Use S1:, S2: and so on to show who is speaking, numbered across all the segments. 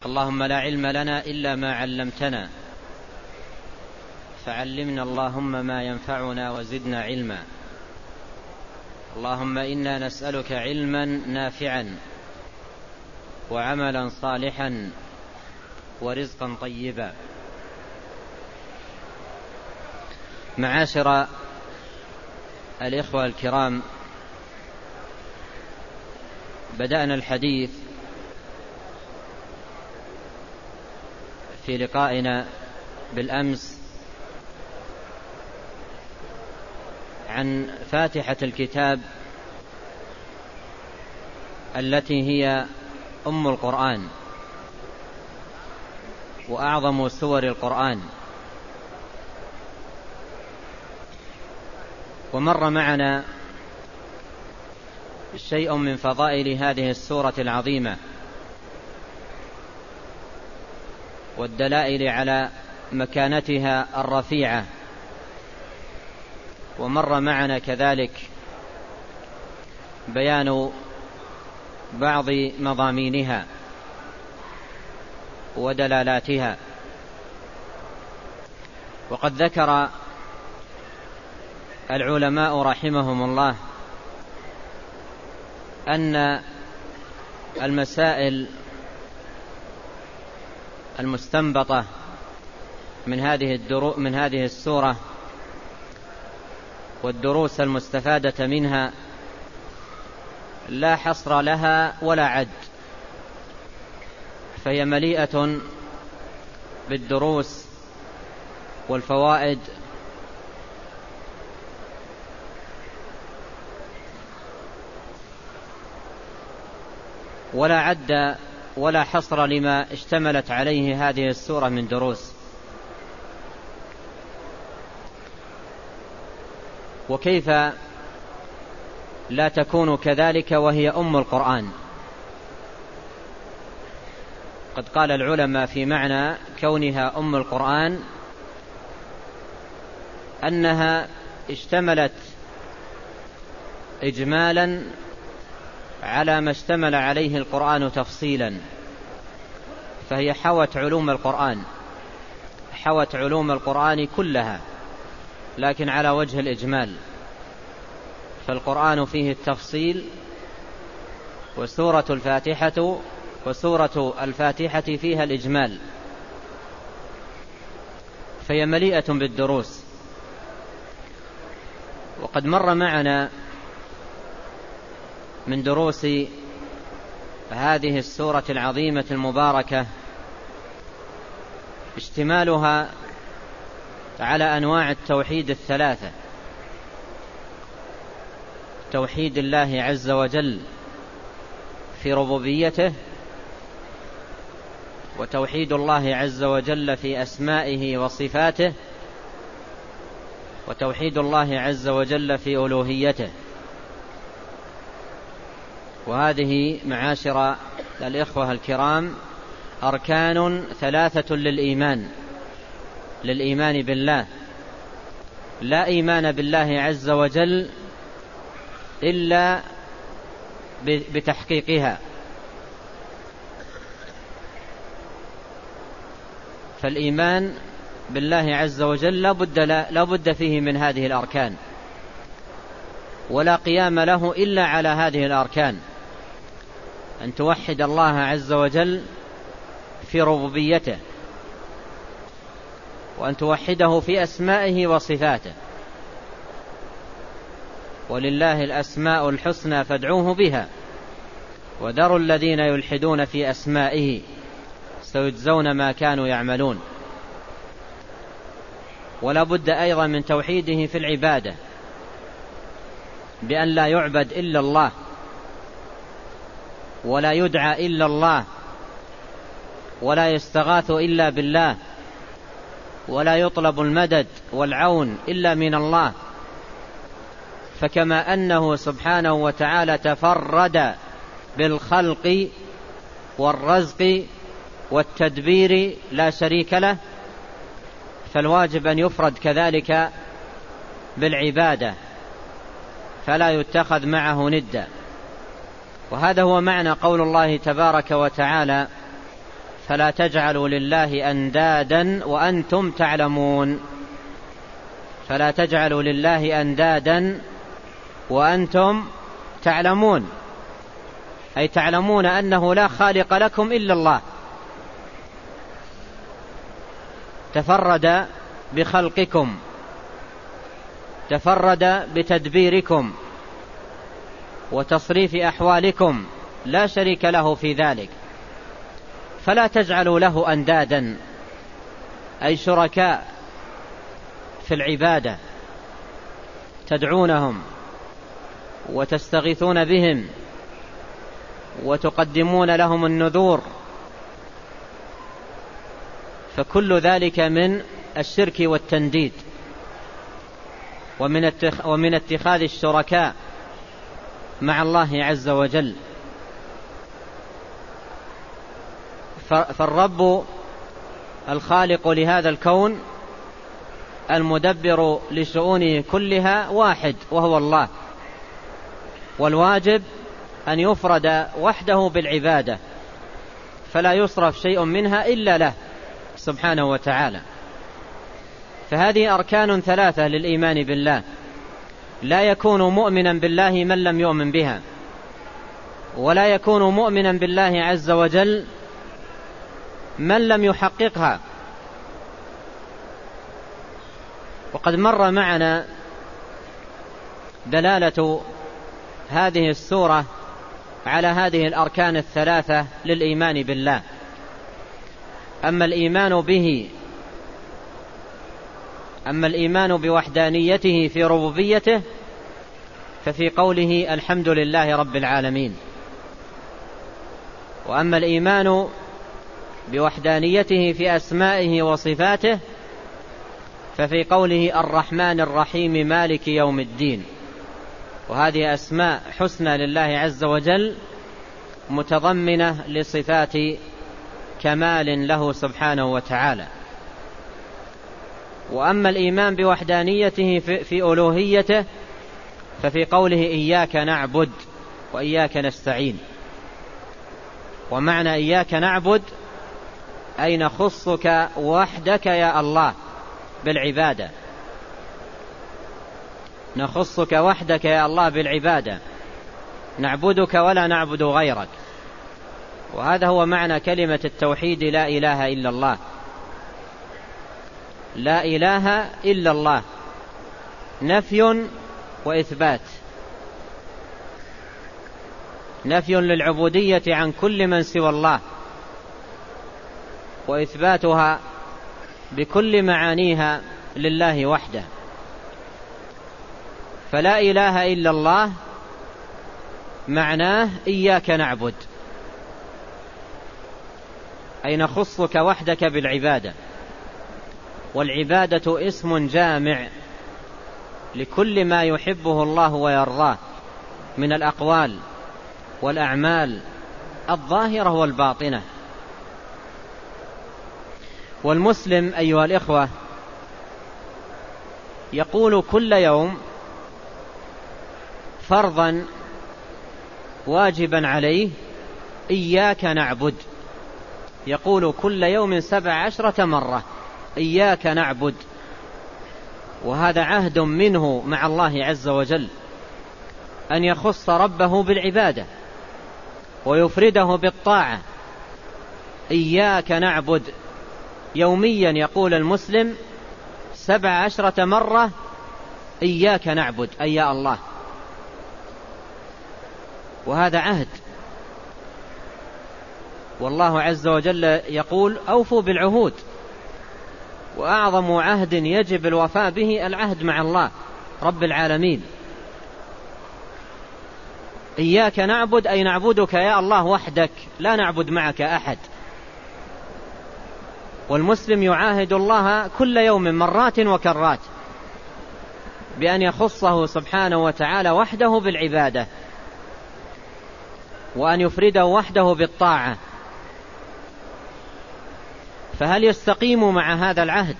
S1: اللهم لا علم لنا إلا ما علمتنا فعلمنا اللهم ما ينفعنا وزدنا علما. اللهم إنا نسألك علما نافعا وعملا صالحا ورزقا طيبا. معاشر الإخوة الكرام، بدأنا الحديث في لقائنا بالأمس عن فاتحة الكتاب التي هي أم القرآن وأعظم سور القرآن. ومر معنا شيء من فضائل هذه السورة العظيمة والدلائل على مكانتها الرفيعة، ومر معنا كذلك بيان بعض مضامينها ودلالاتها. وقد ذكر العلماء رحمهم الله أن المسائل المستنبطة من هذه السورة والدروس المستفادة منها لا حصر لها ولا عد، فهي مليئة بالدروس والفوائد ولا عد ولا حصر لما اشتملت عليه هذه السورة من دروس. وكيف لا تكون كذلك وهي أم القرآن؟ قد قال العلماء في معنى كونها أم القرآن أنها اشتملت إجمالا على ما اشتمل عليه القرآن تفصيلا، فهي حوت علوم القرآن كلها لكن على وجه الإجمال، فالقرآن فيه التفصيل وسورة الفاتحة فيها الإجمال، فهي مليئة بالدروس. وقد مر معنا من دروس هذه السورة العظيمة المباركة اشتمالها على أنواع التوحيد الثلاثة: توحيد الله عز وجل في ربوبيته، وتوحيد الله عز وجل في أسمائه وصفاته، وتوحيد الله عز وجل في ألوهيته. وهذه معاشر الإخوة الكرام أركان ثلاثة للإيمان بالله. لا إيمان بالله عز وجل إلا بتحقيقها، فالإيمان بالله عز وجل لا بد فيه من هذه الأركان، ولا قيام له إلا على هذه الأركان: أن توحد الله عز وجل في ربوبيته، وأن توحده في أسمائه وصفاته، ولله الأسماء الحسنى فادعوه بها وذروا الذين يلحدون في أسمائه سيجزون ما كانوا يعملون. ولا بد أيضا من توحيده في العبادة، بأن لا يعبد إلا الله، ولا يدعى إلا الله، ولا يستغاث إلا بالله، ولا يطلب المدد والعون إلا من الله. فكما أنه سبحانه وتعالى تفرد بالخلق والرزق والتدبير لا شريك له، فالواجب أن يفرد كذلك بالعبادة فلا يتخذ معه ندا. وهذا هو معنى قول الله تبارك وتعالى فلا تجعلوا لله أندادا وأنتم تعلمون. فلا تجعلوا لله أندادا وأنتم تعلمون، أي تعلمون أنه لا خالق لكم إلا الله، تفرد بخلقكم، تفرد بتدبيركم وتصريف أحوالكم، لا شريك له في ذلك. فلا تجعلوا له أندادا، أي شركاء في العبادة، تدعونهم وتستغيثون بهم وتقدمون لهم النذور، فكل ذلك من الشرك والتنديد ومن اتخاذ الشركاء مع الله عز وجل. فالرب الخالق لهذا الكون المدبر لشؤونه كلها واحد وهو الله، والواجب أن يفرد وحده بالعبادة، فلا يصرف شيء منها إلا له سبحانه وتعالى. فهذه أركان ثلاثة للإيمان بالله، لا يكون مؤمنا بالله من لم يؤمن بها، ولا يكون مؤمنا بالله عز وجل من لم يحققها. وقد مر معنا دلالة هذه السورة على هذه الأركان الثلاثة للإيمان بالله. أما الإيمان بوحدانيته في ربوبيته ففي قوله الحمد لله رب العالمين. وأما الإيمان بوحدانيته في أسمائه وصفاته ففي قوله الرحمن الرحيم مالك يوم الدين. وهذه أسماء حسنى لله عز وجل متضمنة لصفات كمال له سبحانه وتعالى. وأما الإيمان بوحدانيته في ألوهيته ففي قوله إياك نعبد وإياك نستعين. ومعنى إياك نعبد أي نخصك وحدك يا الله بالعبادة، نخصك وحدك يا الله بالعبادة، نعبدك ولا نعبد غيرك. وهذا هو معنى كلمة التوحيد لا إله إلا الله. لا إله إلا الله نفي وإثبات، نفي للعبودية عن كل من سوى الله، وإثباتها بكل معانيها لله وحده. فلا إله إلا الله معناه إياك نعبد، أي نخصك وحدك بالعبادة. والعبادة اسم جامع لكل ما يحبه الله ويرضاه من الأقوال والأعمال الظاهرة والباطنة. والمسلم أيها الإخوة يقول كل يوم فرضا واجبا عليه إياك نعبد، يقول كل يوم 17 مرة إياك نعبد. وهذا عهد منه مع الله عز وجل أن يخص ربه بالعبادة ويفرده بالطاعة. إياك نعبد يوميا يقول المسلم 17 مرة إياك نعبد أي يا الله. وهذا عهد، والله عز وجل يقول أوفوا بالعهود، وأعظم عهد يجب الوفاء به العهد مع الله رب العالمين. إياك نعبد أي نعبدك يا الله وحدك، لا نعبد معك أحد. والمسلم يعاهد الله كل يوم مرات وكرات بأن يخصه سبحانه وتعالى وحده بالعبادة، وأن يفرده وحده بالطاعة. فهل يستقيم مع هذا العهد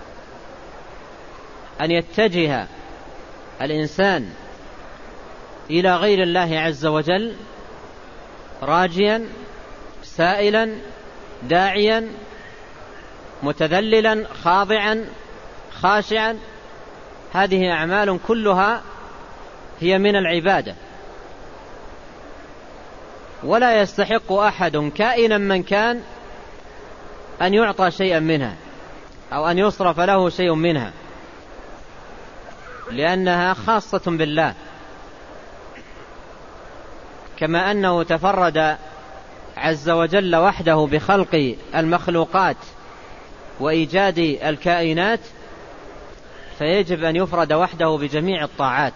S1: أن يتجه الإنسان إلى غير الله عز وجل راجيا سائلا داعيا متذللا خاضعا خاشعا، هذه أعمال كلها هي من العبادة، ولا يستحق أحد كائنا من كان أن يعطى شيئا منها أو أن يصرف له شيء منها، لأنها خاصة بالله، كما أنه تفرد عز وجل وحده بخلق المخلوقات وإيجاد الكائنات، فيجب أن يفرد وحده بجميع الطاعات،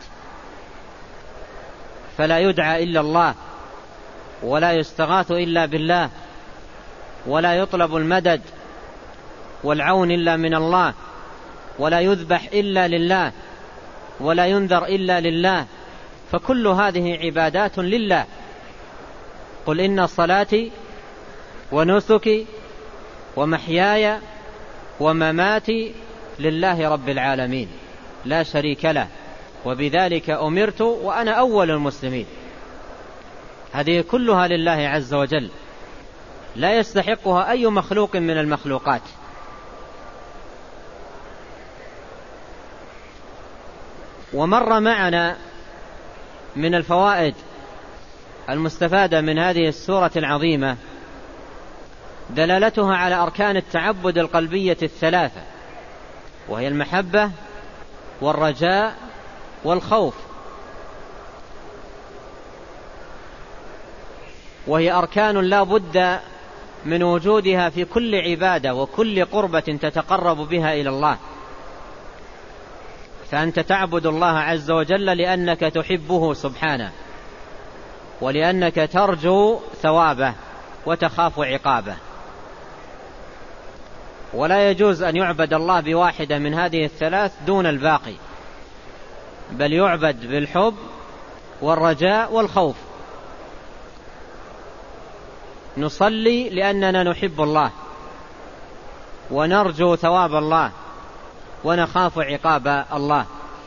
S1: فلا يدعى إلا الله، ولا يستغاث إلا بالله، ولا يطلب المدد والعون إلا من الله، ولا يذبح إلا لله، ولا ينذر إلا لله، فكل هذه عبادات لله. قل إن صلاتي ونسكي ومحياي ومماتي لله رب العالمين لا شريك له وبذلك أمرت وأنا أول المسلمين. هذه كلها لله عز وجل، لا يستحقها أي مخلوق من المخلوقات. ومر معنا من الفوائد المستفادة من هذه السورة العظيمة دلالتها على أركان التعبد القلبية الثلاثة، وهي المحبة والرجاء والخوف، وهي أركان لا بد من وجودها في كل عبادة وكل قربة تتقرب بها إلى الله. فأنت تعبد الله عز وجل لأنك تحبه سبحانه، ولأنك ترجو ثوابه وتخاف عقابه، ولا يجوز أن يعبد الله بواحدة من هذه الثلاث دون الباقي، بل يعبد بالحب والرجاء والخوف. نصلي لأننا نحب الله ونرجو ثواب الله ونخاف عقاب الله،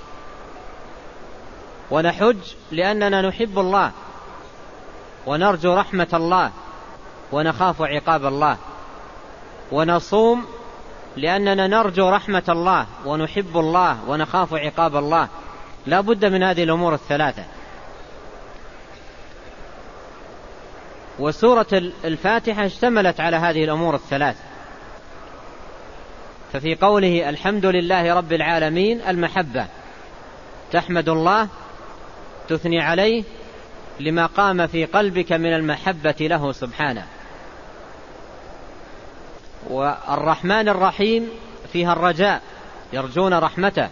S1: ونحج لأننا نحب الله ونرجو رحمة الله ونخاف عقاب الله، ونصوم لأننا نرجو رحمة الله ونحب الله ونخاف عقاب الله. لا بد من هذه الأمور الثلاثة. وسورة الفاتحة اشتملت على هذه الأمور الثلاث، ففي قوله الحمد لله رب العالمين المحبة، تحمد الله تثني عليه لما قام في قلبك من المحبة له سبحانه. والرحمن الرحيم فيها الرجاء، يرجون رحمته.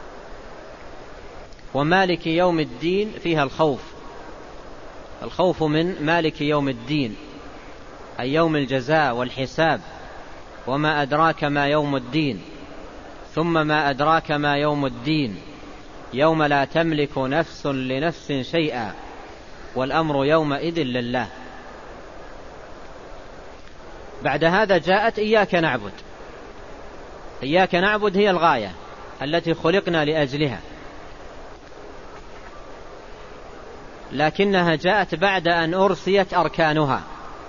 S1: ومالك يوم الدين فيها الخوف، الخوف من مالك يوم الدين أي يوم الجزاء والحساب. وما أدراك ما يوم الدين، ثم ما أدراك ما يوم الدين، يوم لا تملك نفس لنفس شيئا والأمر يومئذ لله. بعد هذا جاءت إياك نعبد. إياك نعبد هي الغاية التي خلقنا لأجلها، لكنها جاءت بعد أن أرسيت أركانها،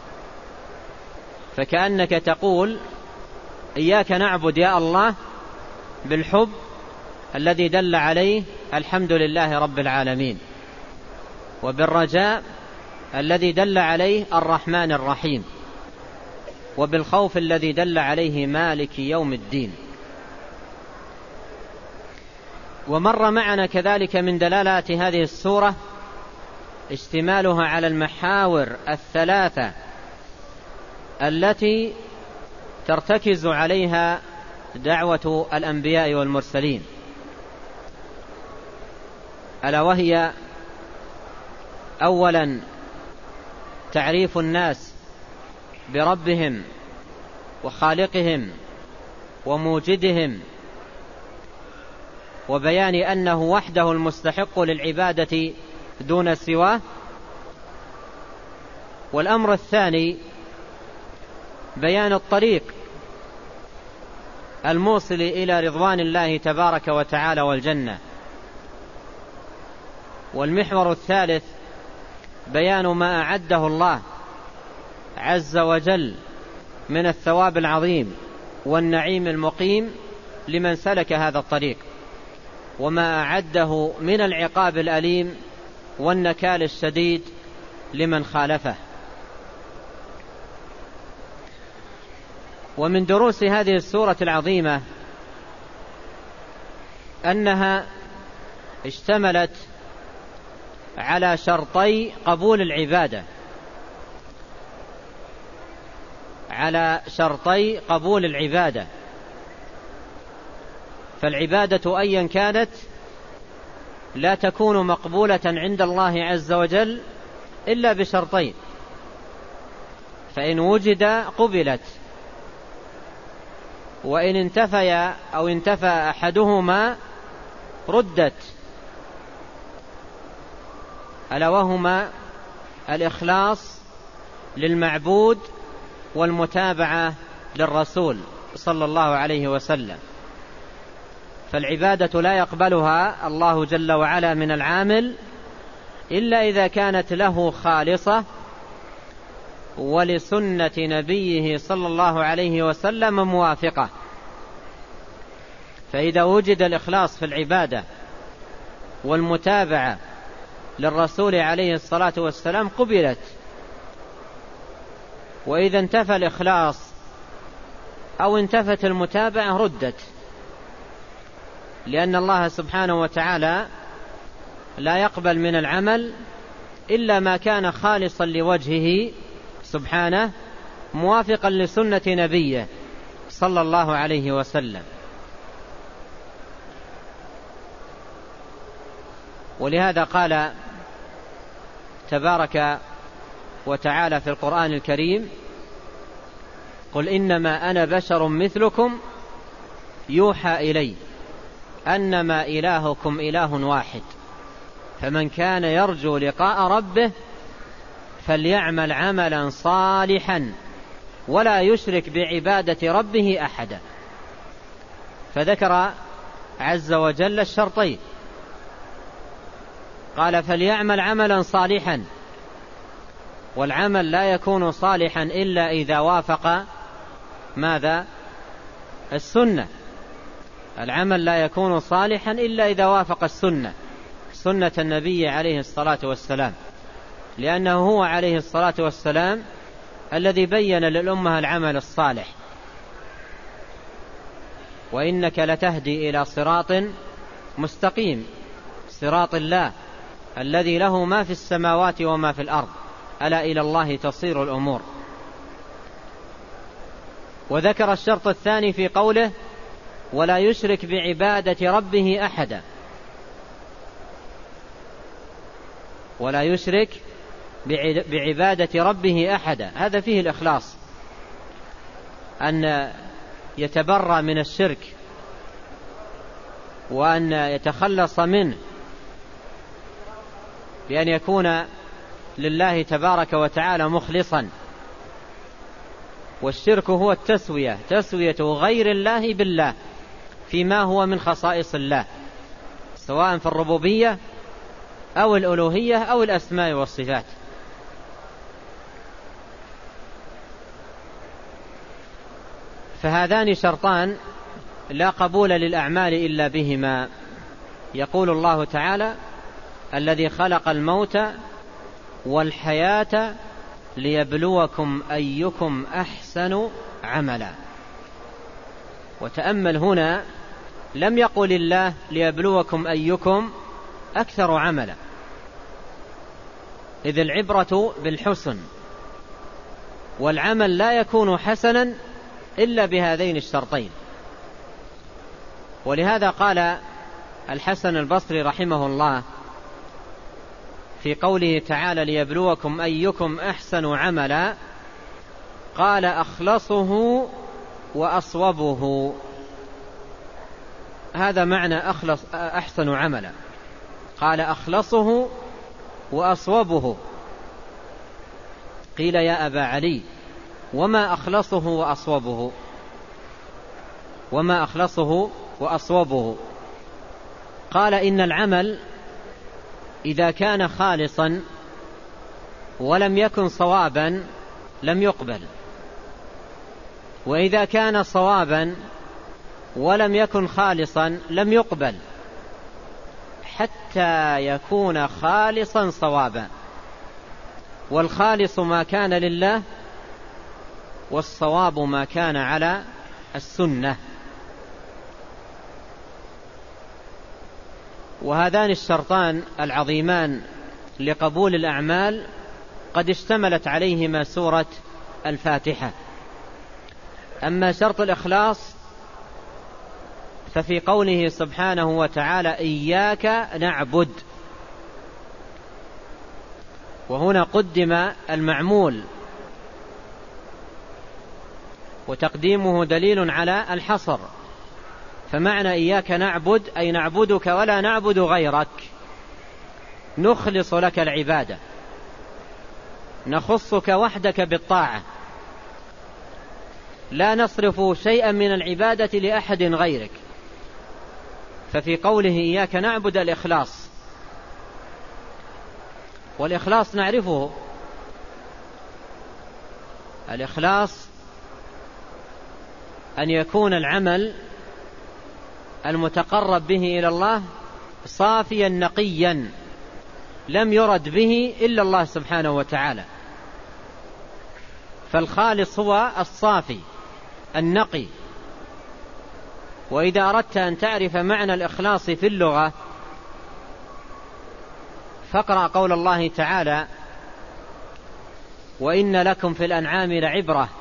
S1: فكأنك تقول إياك نعبد يا الله بالحب الذي دل عليه الحمد لله رب العالمين، وبالرجاء الذي دل عليه الرحمن الرحيم، وبالخوف الذي دل عليه مالك يوم الدين. ومر معنا كذلك من دلالات هذه السورة اشتمالها على المحاور الثلاثة التي ترتكز عليها دعوة الأنبياء والمرسلين، ألا وهي أولا تعريف الناس بربهم وخالقهم وموجدهم، وبيان أنه وحده المستحق للعبادة دون سواه. والأمر الثاني بيان الطريق الموصل إلى رضوان الله تبارك وتعالى والجنة. والمحور الثالث بيان ما أعده الله عز وجل من الثواب العظيم والنعيم المقيم لمن سلك هذا الطريق، وما أعده من العقاب الأليم والنكال الشديد لمن خالفه. ومن دروس هذه السورة العظيمة أنها اشتملت على شرطي قبول العبادة، على شرطي قبول العبادة. فالعبادة أيا كانت لا تكون مقبولة عند الله عز وجل إلا بشرطين، فإن وجد قبلت، وإن انتفى أو انتفى أحدهما ردت، ألا وهما الإخلاص للمعبود والمتابعة للرسول صلى الله عليه وسلم. فالعبادة لا يقبلها الله جل وعلا من العامل إلا إذا كانت له خالصة ولسنة نبيه صلى الله عليه وسلم موافقة. فإذا وجد الإخلاص في العبادة والمتابعة للرسول عليه الصلاة والسلام قبلت، وإذا انتفى الإخلاص أو انتفت المتابعة ردت، لأن الله سبحانه وتعالى لا يقبل من العمل إلا ما كان خالصا لوجهه سبحانه موافقا لسنة نبيه صلى الله عليه وسلم. ولهذا قال تبارك وتعالى في القرآن الكريم: قل إنما أنا بشر مثلكم يوحى إلي أنما إلهكم إله واحد فمن كان يرجو لقاء ربه فليعمل عملا صالحا ولا يشرك بعبادة ربه أحدا. فذكر عز وجل الشرطين، قال فليعمل عملا صالحا، والعمل لا يكون صالحا إلا إذا وافق ماذا؟ السنة. العمل لا يكون صالحا إلا إذا وافق السنة، سنة النبي عليه الصلاة والسلام، لأنه هو عليه الصلاة والسلام الذي بين للأمة العمل الصالح. وإنك لتهدي إلى صراط مستقيم، صراط الله الذي له ما في السماوات وما في الأرض، ألا إلى الله تصير الأمور. وذكر الشرط الثاني في قوله: ولا يشرك بعبادة ربه أحدا. ولا يشرك بعبادة ربه أحدا، هذا فيه الإخلاص، أن يتبرأ من الشرك وأن يتخلص منه بأن يكون لله تبارك وتعالى مخلصا. والشرك هو التسوية، تسوية غير الله بالله فيما هو من خصائص الله، سواء في الربوبية أو الألوهية أو الأسماء والصفات. فهذان شرطان لا قبول للأعمال إلا بهما. يقول الله تعالى: الذي خلق الموت والحياة ليبلوكم أيكم أحسن عملا. وتأمل هنا، لم يقل الله ليبلوكم أيكم أكثر عملا، إذ العبرة بالحسن، والعمل لا يكون حسنا إلا بهذين الشرطين. ولهذا قال الحسن البصري رحمه الله في قوله تعالى: ليبلوكم أيكم أحسن عملا، قال: أخلصه وأصوبه. هذا معنى أخلص أحسن عملا، قال: أخلصه وأصوبه. قيل: يا أبا علي، وما أخلصه وأصوبه؟ وما أخلصه وأصوبه؟ قال: إن العمل إذا كان خالصا ولم يكن صوابا لم يقبل. وإذا كان صوابا ولم يكن خالصا لم يقبل حتى يكون خالصا صوابا. والخالص ما كان لله، والصواب ما كان على السنة. وهذان الشرطان العظيمان لقبول الأعمال قد اشتملت عليهما سورة الفاتحة. أما شرط الإخلاص ففي قوله سبحانه وتعالى إياك نعبد، وهنا قدم المعمول، وتقديمه دليل على الحصر. فمعنى إياك نعبد أي نعبدك ولا نعبد غيرك، نخلص لك العبادة، نخصك وحدك بالطاعة، لا نصرف شيئا من العبادة لأحد غيرك. ففي قوله إياك نعبد الإخلاص، والإخلاص نعرفه. الإخلاص أن يكون العمل المتقرب به إلى الله صافيا نقيا، لم يرد به إلا الله سبحانه وتعالى. فالخالص هو الصافي النقي. وإذا أردت أن تعرف معنى الإخلاص في اللغة فاقرأ قول الله تعالى وإن لكم في الأنعام لعبرة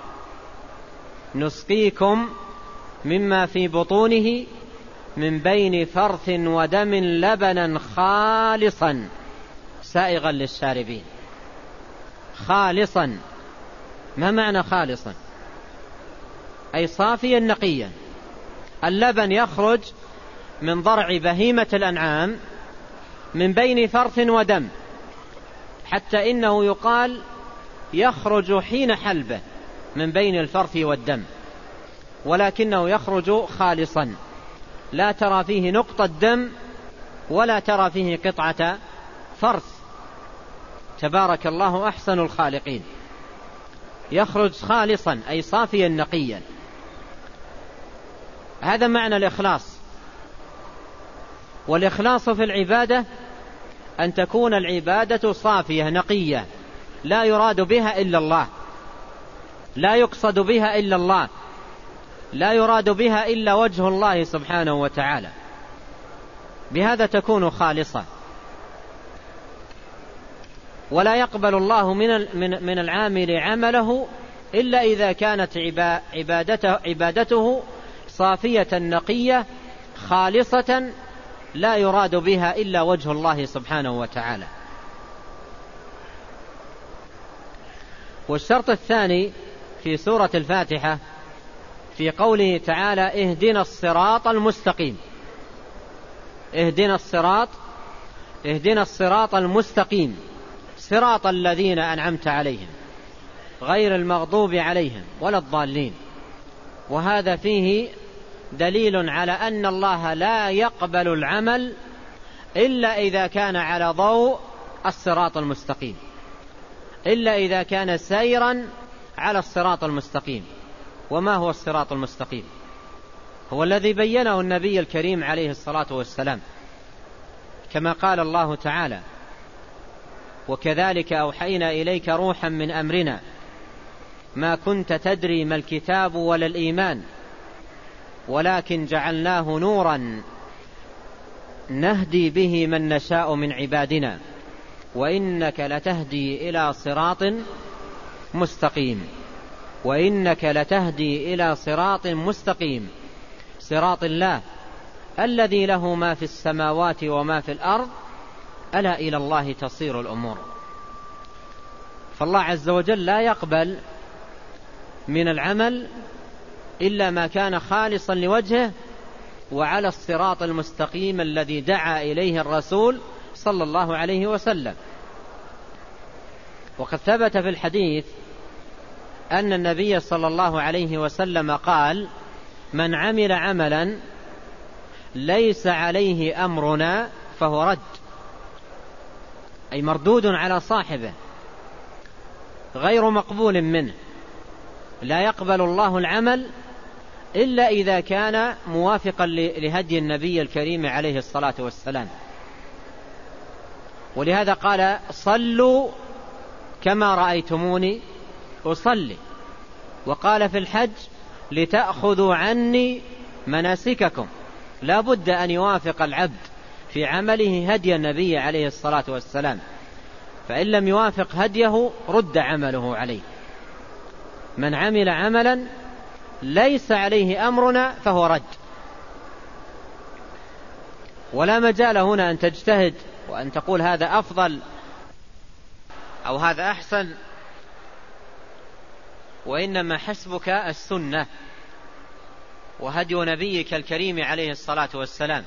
S1: نسقيكم مما في بطونه من بين فرث ودم لبنا خالصا سائغا للشاربين. خالصا، ما معنى خالصا؟ أي صافيا نقيا. اللبن يخرج من ضرع بهيمة الأنعام من بين فرث ودم، حتى إنه يقال يخرج حين حلبه من بين الفرث والدم، ولكنه يخرج خالصا، لا ترى فيه نقطة دم ولا ترى فيه قطعة فرث. تبارك الله أحسن الخالقين. يخرج خالصا أي صافيا نقيا. هذا معنى الإخلاص. والإخلاص في العبادة أن تكون العبادة صافية نقية، لا يراد بها إلا الله، لا يقصد بها إلا الله، لا يراد بها إلا وجه الله سبحانه وتعالى، بهذا تكون خالصة. ولا يقبل الله من العامل عمله إلا إذا كانت عبادته صافية نقية خالصة، لا يراد بها إلا وجه الله سبحانه وتعالى. والشرط الثاني في سورة الفاتحة في قوله تعالى اهدنا الصراط المستقيم. اهدنا الصراط المستقيم، صراط الذين أنعمت عليهم غير المغضوب عليهم ولا الضالين. وهذا فيه دليل على أن الله لا يقبل العمل إلا إذا كان على ضوء الصراط المستقيم، إلا إذا كان سيرا على الصراط المستقيم. وما هو الصراط المستقيم؟ هو الذي بينه النبي الكريم عليه الصلاة والسلام، كما قال الله تعالى وكذلك أوحينا إليك روحا من أمرنا ما كنت تدري ما الكتاب ولا الإيمان ولكن جعلناه نورا نهدي به من نشاء من عبادنا وإنك لتهدي إلى صراط مستقيم. وإنك لتهدي إلى صراط مستقيم، صراط الله الذي له ما في السماوات وما في الأرض ألا إلى الله تصير الأمور. فالله عز وجل لا يقبل من العمل إلا ما كان خالصا لوجهه وعلى الصراط المستقيم الذي دعا إليه الرسول صلى الله عليه وسلم. وقد ثبت في الحديث أن النبي صلى الله عليه وسلم قال من عمل عملا ليس عليه أمرنا فهو رد، أي مردود على صاحبه غير مقبول منه. لا يقبل الله العمل إلا إذا كان موافقا لهدي النبي الكريم عليه الصلاة والسلام. ولهذا قال صلوا كما رأيتموني أصلي. وقال في الحج لتأخذوا عني مناسككم. لا بد أن يوافق العبد في عمله هدي النبي عليه الصلاة والسلام، فإن لم يوافق هديه رد عمله عليه. من عمل عملا ليس عليه أمرنا فهو رد. ولا مجال هنا أن تجتهد وأن تقول هذا أفضل أو هذا أحسن، وإنما حسبك السنة وهدي نبيك الكريم عليه الصلاة والسلام.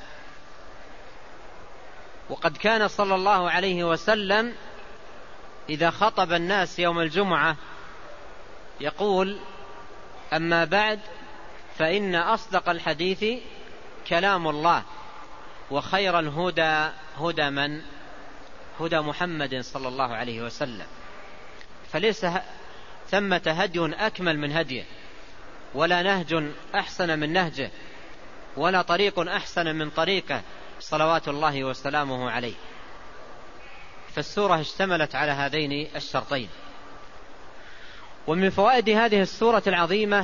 S1: وقد كان صلى الله عليه وسلم إذا خطب الناس يوم الجمعة يقول: أما بعد فإن أصدق الحديث كلام الله، وخير الهدى هدى محمد صلى الله عليه وسلم. فليس ثمة هدي أكمل من هديه، ولا نهج أحسن من نهجه، ولا طريق أحسن من طريقه صلوات الله وسلامه عليه. فالسورة اشتملت على هذين الشرطين. ومن فوائد هذه السورة العظيمة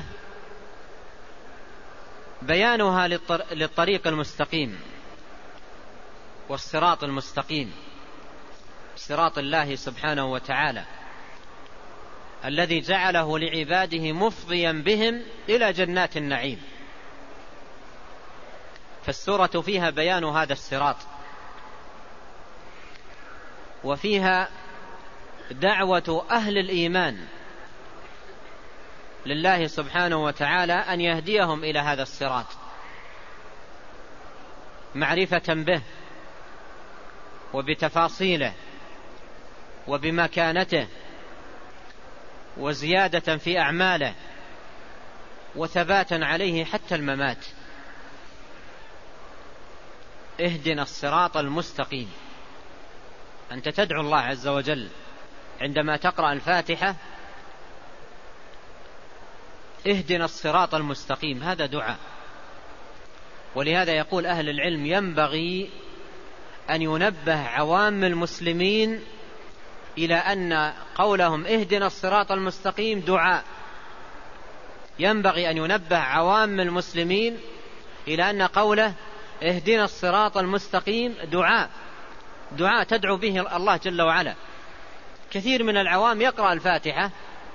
S1: بيانها للطريق المستقيم والصراط المستقيم، صراط الله سبحانه وتعالى الذي جعله لعباده مفضيا بهم إلى جنات النعيم. فالسورة فيها بيان هذا الصراط، وفيها دعوة أهل الإيمان لله سبحانه وتعالى أن يهديهم إلى هذا الصراط معرفة به وبتفاصيله وبمكانته وزيادة في أعماله وثباتا عليه حتى الممات. اهدنا الصراط المستقيم. أنت تدعو الله عز وجل عندما تقرأ الفاتحة: اهدنا الصراط المستقيم. هذا دعاء. ولهذا يقول أهل العلم: ينبغي أن ينبه عوام المسلمين إلى أن قولهم اهدنا الصراط المستقيم دعاء. ينبغي أن ينبه عوام المسلمين إلى أن قوله اهدنا الصراط المستقيم دعاء تدعو به الله جل وعلا. كثير من العوام يقرأ الفاتحة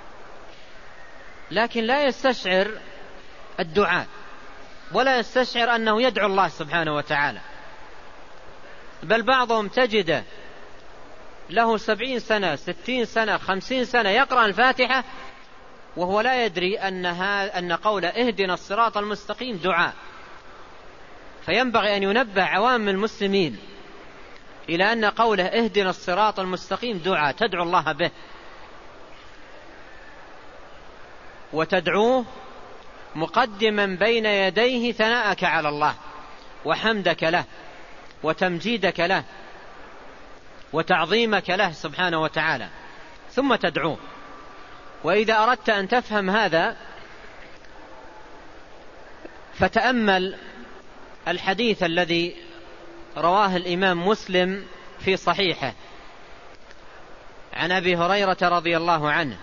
S1: لكن لا يستشعر الدعاء، ولا يستشعر أنه يدعو الله سبحانه وتعالى. بل بعضهم تجد له 70 سنة 60 سنة 50 سنة يقرأ الفاتحة وهو لا يدري أن قول اهدنا الصراط المستقيم دعاء. فينبغي أن ينبه عوام المسلمين إلى أن قوله اهدنا الصراط المستقيم دعاء تدعو الله به، وتدعوه مقدما بين يديه ثناءك على الله وحمدك له وتمجيدك له وتعظيمك له سبحانه وتعالى، ثم تدعوه. وإذا أردت أن تفهم هذا فتأمل الحديث الذي رواه الإمام مسلم في صحيحه عن أبي هريرة رضي الله عنه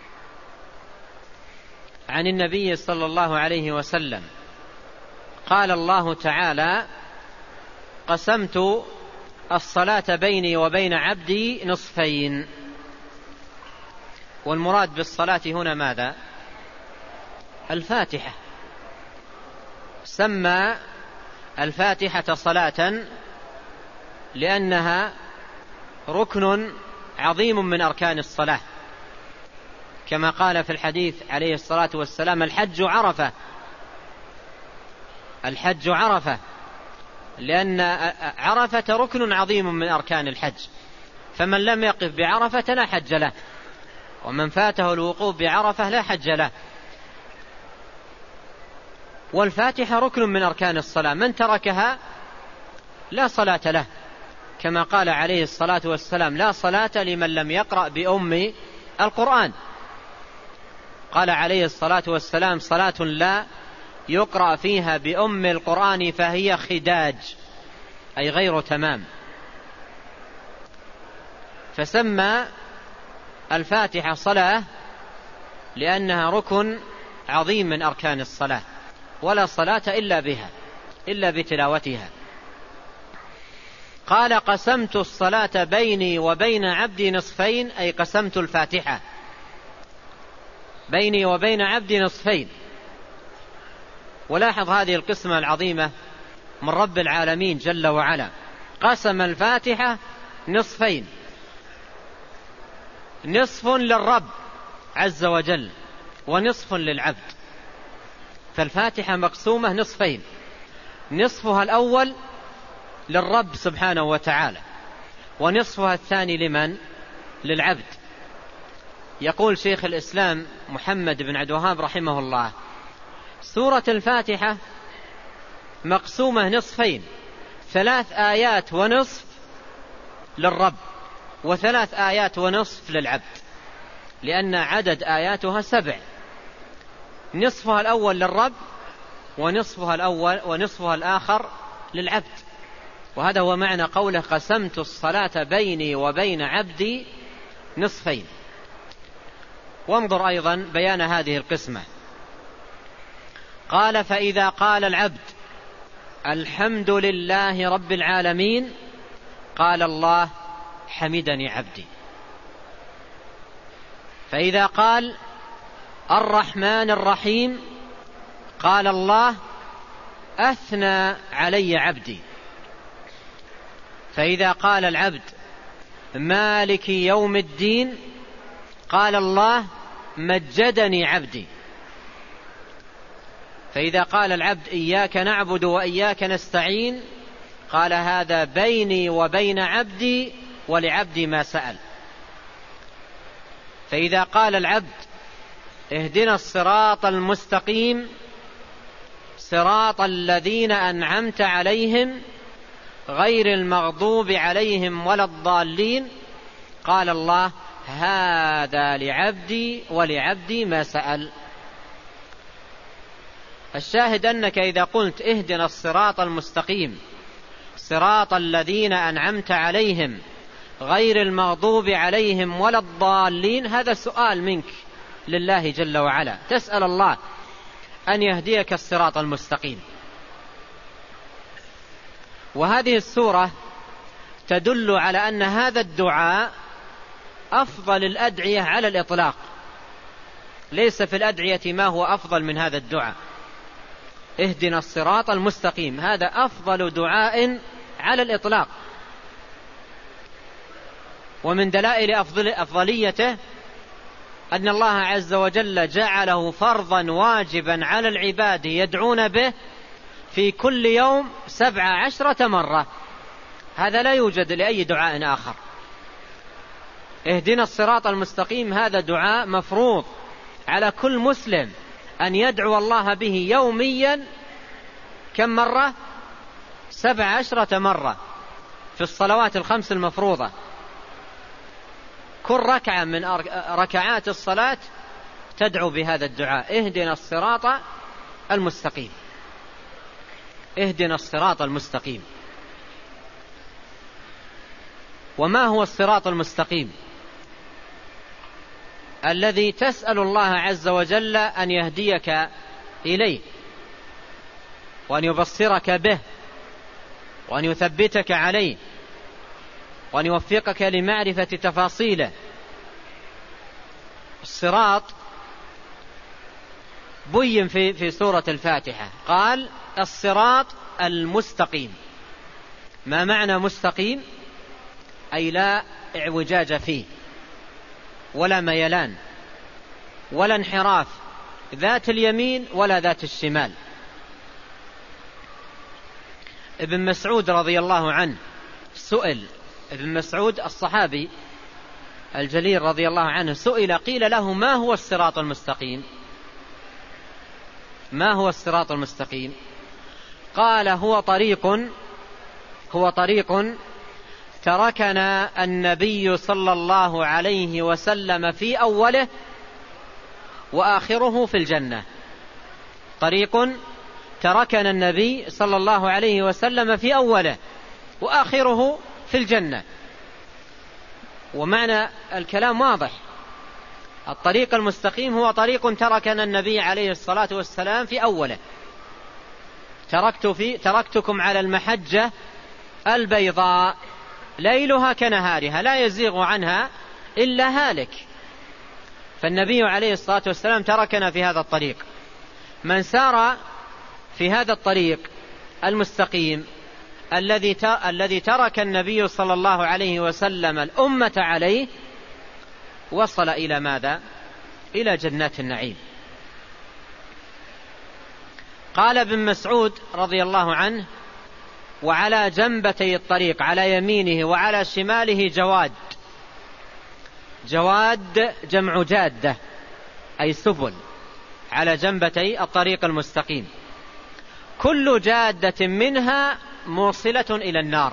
S1: عن النبي صلى الله عليه وسلم قال الله تعالى: قسمت الصلاة بيني وبين عبدي نصفين. والمراد بالصلاة هنا ماذا؟ الفاتحة. سمى الفاتحة صلاة لأنها ركن عظيم من أركان الصلاة، كما قال في الحديث عليه الصلاة والسلام: الحج عرفة. الحج عرفة لأن عرفة ركن عظيم من أركان الحج، فمن لم يقف بعرفة لا حج له، ومن فاته الوقوف بعرفة لا حج له. والفاتحة ركن من أركان الصلاة، من تركها لا صلاة له، كما قال عليه الصلاة والسلام: لا صلاة لمن لم يقرأ بأم القرآن. قال عليه الصلاة والسلام: صلاة لا يقرأ فيها بأم القرآن فهي خداج، أي غير تمام. فسمى الفاتحة صلاة لأنها ركن عظيم من أركان الصلاة، ولا صلاة إلا بها، إلا بتلاوتها. قال: قسمت الصلاة بيني وبين عبدي نصفين، أي قسمت الفاتحة بيني وبين عبدي نصفين. ولاحظ هذه القسمة العظيمة من رب العالمين جل وعلا، قسم الفاتحة نصفين، نصف للرب عز وجل ونصف للعبد. فالفاتحة مقسومة نصفين، نصفها الأول للرب سبحانه وتعالى، ونصفها الثاني لمن؟ للعبد. يقول شيخ الإسلام محمد بن عبد الوهاب رحمه الله: سورة الفاتحة مقسومة نصفين، 3 آيات ونصف للرب، و3 آيات ونصف للعبد، لأن عدد آياتها 7. نصفها الأول للرب، ونصفها الآخر للعبد. وهذا هو معنى قوله: قسمت الصلاة بيني وبين عبدي نصفين. وانظر أيضا بيان هذه القسمة. قال: فإذا قال العبد الحمد لله رب العالمين قال الله: حمدني عبدي. فإذا قال الرحمن الرحيم قال الله: أثنى علي عبدي. فإذا قال العبد مالك يوم الدين قال الله: مجدني عبدي. فإذا قال العبد إياك نعبد وإياك نستعين قال: هذا بيني وبين عبدي ولعبدي ما سأل. فإذا قال العبد اهدنا الصراط المستقيم صراط الذين أنعمت عليهم غير المغضوب عليهم ولا الضالين قال الله: هذا لعبدي ولعبدي ما سأل. الشاهد أنك إذا قلت اهدنا الصراط المستقيم صراط الذين أنعمت عليهم غير المغضوب عليهم ولا الضالين، هذا سؤال منك لله جل وعلا، تسأل الله أن يهديك الصراط المستقيم. وهذه السورة تدل على أن هذا الدعاء أفضل الأدعية على الإطلاق، ليس في الأدعية ما هو أفضل من هذا الدعاء. اهدنا الصراط المستقيم هذا أفضل دعاء على الإطلاق. ومن دلائل أفضليته أن الله عز وجل جعله فرضا واجبا على العباد يدعون به في كل يوم 17 مرة. هذا لا يوجد لأي دعاء آخر. اهدنا الصراط المستقيم هذا دعاء مفروض على كل مسلم أن يدعو الله به يوميا. كم مرة؟ 17 مرة في الصلوات الخمس المفروضة. كل ركعة من ركعات الصلاة تدعو بهذا الدعاء: اهدنا الصراط المستقيم، اهدنا الصراط المستقيم. وما هو الصراط المستقيم؟ الذي تسأل الله عز وجل أن يهديك إليه وأن يبصرك به وأن يثبتك عليه وأن يوفقك لمعرفة تفاصيله. الصراط بين في سورة الفاتحة، قال: الصراط المستقيم. ما معنى مستقيم؟ أي لا اعوجاج فيه ولا ميلان ولا انحراف ذات اليمين ولا ذات الشمال. ابن مسعود رضي الله عنه سئل، ابن مسعود الصحابي الجليل رضي الله عنه سئل، قيل له: ما هو الصراط المستقيم؟ ما هو الصراط المستقيم؟ قال: هو طريق تركنا النبي صلى الله عليه وسلم في أوله وآخره في الجنة. طريق تركنا النبي صلى الله عليه وسلم في أوله وآخره في الجنة. ومعنى الكلام واضح، الطريق المستقيم هو طريق تركنا النبي عليه الصلاة والسلام في أوله. تركتكم على المحجة البيضاء ليلها كنهارها لا يزيغ عنها إلا هالك. فالنبي عليه الصلاة والسلام تركنا في هذا الطريق. من سار في هذا الطريق المستقيم الذي ترك النبي صلى الله عليه وسلم الأمة عليه وصل إلى ماذا؟ إلى جنات النعيم. قال ابن مسعود رضي الله عنه: وعلى جنبتي الطريق، على يمينه وعلى شماله جواد. جواد جمع جادة أي سبل، على جنبتي الطريق المستقيم، كل جادة منها موصلة إلى النار،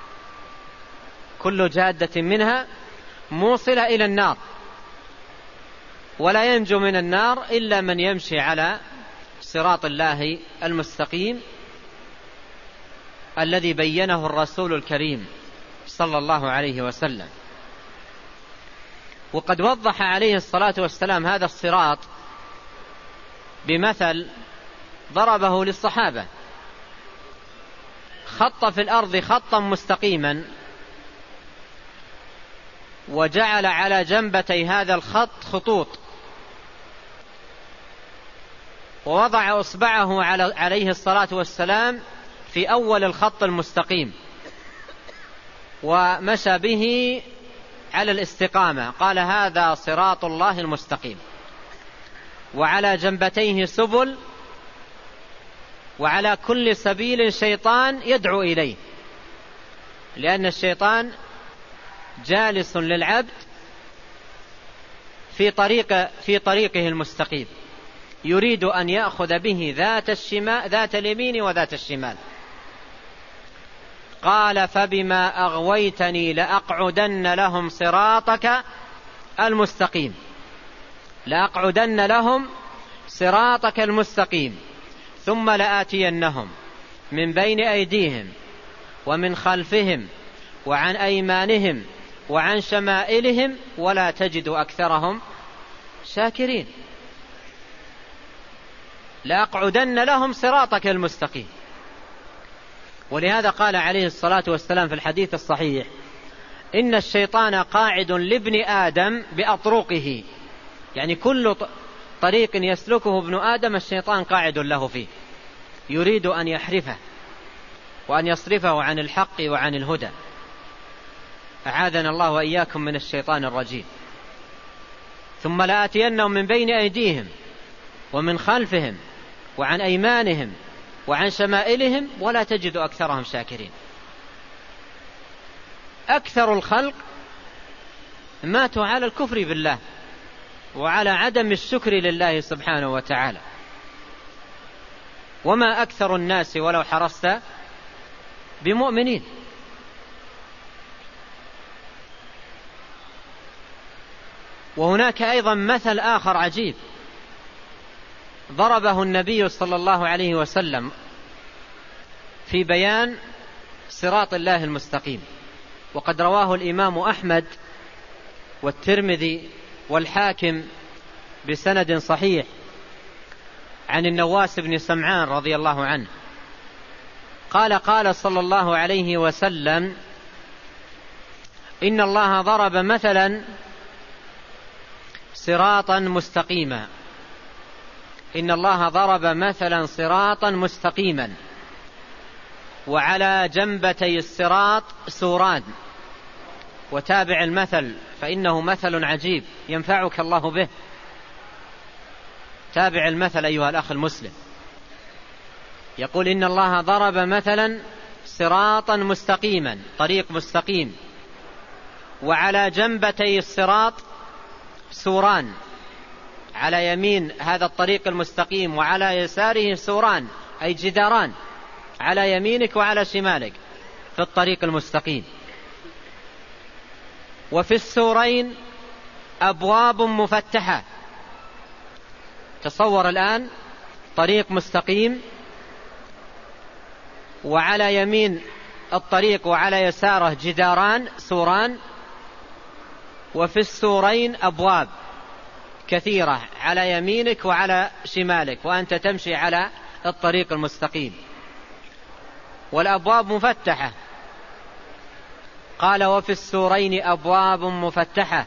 S1: كل جادة منها موصلة إلى النار، ولا ينجو من النار إلا من يمشي على صراط الله المستقيم الذي بينه الرسول الكريم صلى الله عليه وسلم. وقد وضح عليه الصلاة والسلام هذا الصراط بمثل ضربه للصحابة. خط في الأرض خطا مستقيما، وجعل على جنبتي هذا الخط خطوط، ووضع أصبعه عليه الصلاة والسلام في أول الخط المستقيم ومشى به على الاستقامة، قال: هذا صراط الله المستقيم. وعلى جنبتيه سبل، وعلى كل سبيل شيطان يدعو إليه، لأن الشيطان جالس للعبد في طريقه المستقيم، يريد أن يأخذ به ذات اليمين وذات الشمال. قال: فبما أغويتني لأقعدن لهم صراطك المستقيم، لأقعدن لهم صراطك المستقيم، ثم لآتينهم من بين أيديهم ومن خلفهم وعن أيمانهم وعن شمائلهم ولا تجد أكثرهم شاكرين. لأقعدن لهم صراطك المستقيم. ولهذا قال عليه الصلاة والسلام في الحديث الصحيح: إن الشيطان قاعد لابن آدم بأطرقه، يعني كل طريق يسلكه ابن آدم الشيطان قاعد له فيه، يريد أن يحرفه وأن يصرفه عن الحق وعن الهدى. أعاذنا الله وإياكم من الشيطان الرجيم. ثم لآتينهم من بين أيديهم ومن خلفهم وعن أيمانهم وعن شمائلهم ولا تجد أكثرهم شاكرين. أكثر الخلق ماتوا على الكفر بالله وعلى عدم الشكر لله سبحانه وتعالى. وما أكثر الناس ولو حرصت بمؤمنين. وهناك أيضا مثل آخر عجيب ضربه النبي صلى الله عليه وسلم في بيان صراط الله المستقيم، وقد رواه الإمام أحمد والترمذي والحاكم بسند صحيح عن النواس بن سمعان رضي الله عنه قال: قال صلى الله عليه وسلم: إن الله ضرب مثلا صراطا مستقيما، إن الله ضرب مثلا صراطا مستقيما، وعلى جنبتي الصراط سوران. وتابع المثل فإنه مثل عجيب ينفعك الله به. تابع المثل أيها الأخ المسلم. يقول: إن الله ضرب مثلا صراطا مستقيما، طريق مستقيم، وعلى جنبتي الصراط سوران، على يمين هذا الطريق المستقيم وعلى يساره سوران أي جداران، على يمينك وعلى شمالك في الطريق المستقيم. وفي السورين أبواب مفتحة تصور الآن طريق مستقيم، وعلى يمين الطريق وعلى يساره جداران سوران، وفي السورين أبواب كثيرة على يمينك وعلى شمالك، وأنت تمشي على الطريق المستقيم، والأبواب مفتحة. قال وفي السورين أبواب مفتحة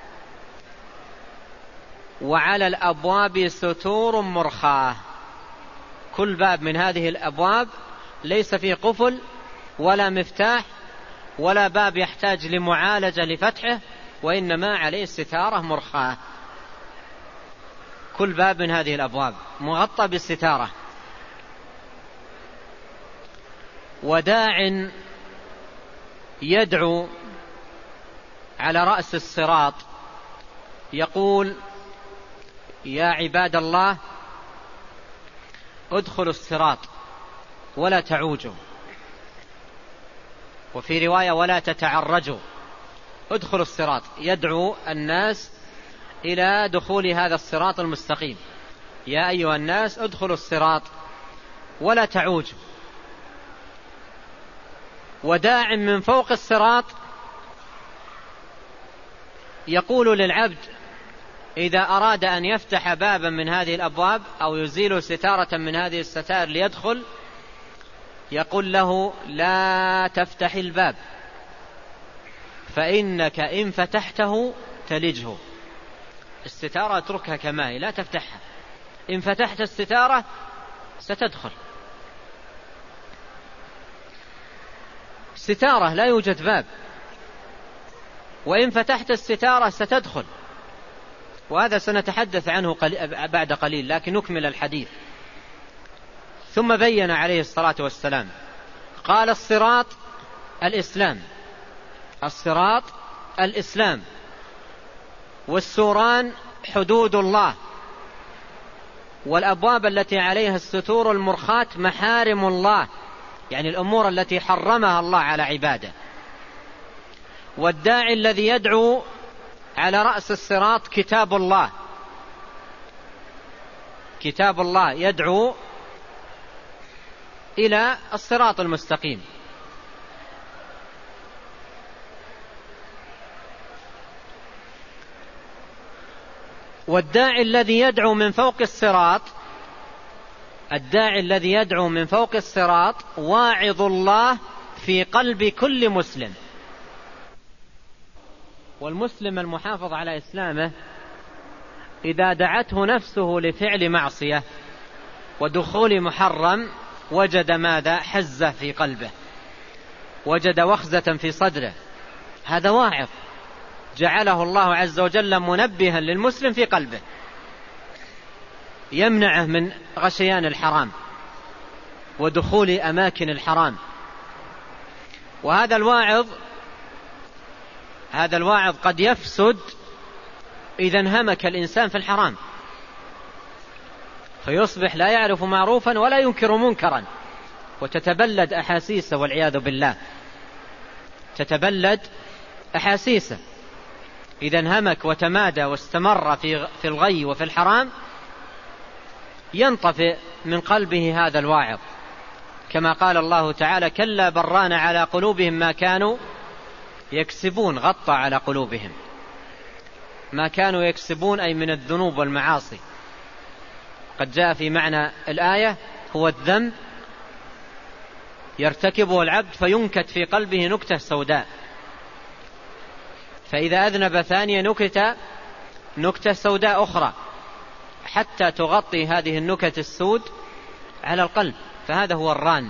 S1: وعلى الأبواب ستور مرخاة. كل باب من هذه الأبواب ليس فيه قفل ولا مفتاح ولا باب يحتاج لمعالجة لفتحه، وإنما عليه ستارة مرخاة. كل باب من هذه الأبواب مغطى بالستارة. وداع يدعو على رأس الصراط يقول يا عباد الله ادخلوا الصراط ولا تعوجوا، وفي رواية ولا تتعرجوا، ادخلوا الصراط، يدعو الناس إلى دخول هذا الصراط المستقيم. يا أيها الناس ادخلوا الصراط ولا تعوجوا. وداع من فوق الصراط يقول للعبد إذا أراد أن يفتح بابا من هذه الأبواب أو يزيل ستارة من هذه الستائر ليدخل، يقول له لا تفتح الباب فإنك إن فتحته تلجه. الستارة اتركها كما هي، لا تفتحها، إن فتحت الستارة ستدخل. ستارة لا يوجد باب، وإن فتحت الستارة ستدخل، وهذا سنتحدث عنه بعد قليل، لكن نكمل الحديث. ثم بين عليه الصلاة والسلام قال الصراط الإسلام، الصراط الإسلام، والسوران حدود الله، والأبواب التي عليها الستور المرخاة محارم الله، يعني الأمور التي حرمها الله على عباده. والداعي الذي يدعو على رأس الصراط كتاب الله، كتاب الله يدعو إلى الصراط المستقيم. والداعي الذي يدعو من فوق الصراط، الداعي الذي يدعو من فوق الصراط واعظ الله في قلب كل مسلم. والمسلم المحافظ على إسلامه إذا دعته نفسه لفعل معصية ودخول محرم وجد ماذا؟ حزة في قلبه، وجد وخزة في صدره. هذا واعظ جعله الله عز وجل منبها للمسلم في قلبه، يمنعه من غشيان الحرام ودخول أماكن الحرام. وهذا الواعظ، هذا الواعظ قد يفسد إذا انهمك الإنسان في الحرام، فيصبح لا يعرف معروفا ولا ينكر منكرا، وتتبلد أحاسيسه والعياذ بالله، تتبلد أحاسيسه. إذا انهمك وتمادى واستمر في الغي وفي الحرام ينطفئ من قلبه هذا الواعظ، كما قال الله تعالى كلا بران على قلوبهم ما كانوا يكسبون. غطى على قلوبهم ما كانوا يكسبون، أي من الذنوب والمعاصي. قد جاء في معنى الآية هو الذنب يرتكبه العبد فينكت في قلبه نكتة سوداء، فإذا أذنب ثانية نكت نكتة سوداء أخرى حتى تغطي هذه النكت السود على القلب، فهذا هو الران.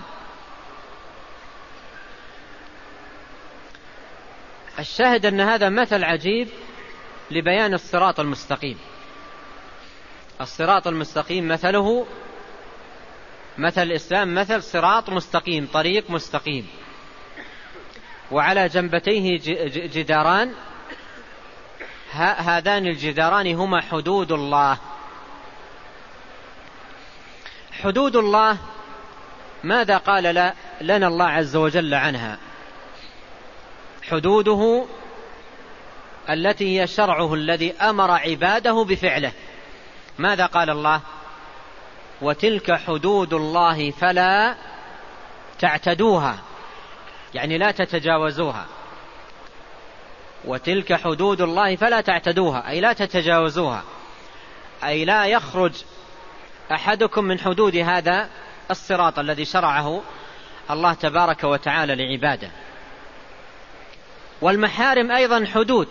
S1: الشاهد أن هذا مثل عجيب لبيان الصراط المستقيم. الصراط المستقيم مثله مثل الإسلام، مثل صراط مستقيم، طريق مستقيم، وعلى جنبتيه جداران، هذان الجداران هما حدود الله. حدود الله ماذا قال لنا الله عز وجل عنها؟ حدوده التي هي شرعه الذي أمر عباده بفعله، ماذا قال الله؟ وتلك حدود الله فلا تعتدوها، يعني لا تتجاوزوها. وتلك حدود الله فلا تعتدوها أي لا تتجاوزوها، أي لا يخرج أحدكم من حدود هذا الصراط الذي شرعه الله تبارك وتعالى لعباده. والمحارم أيضا حدود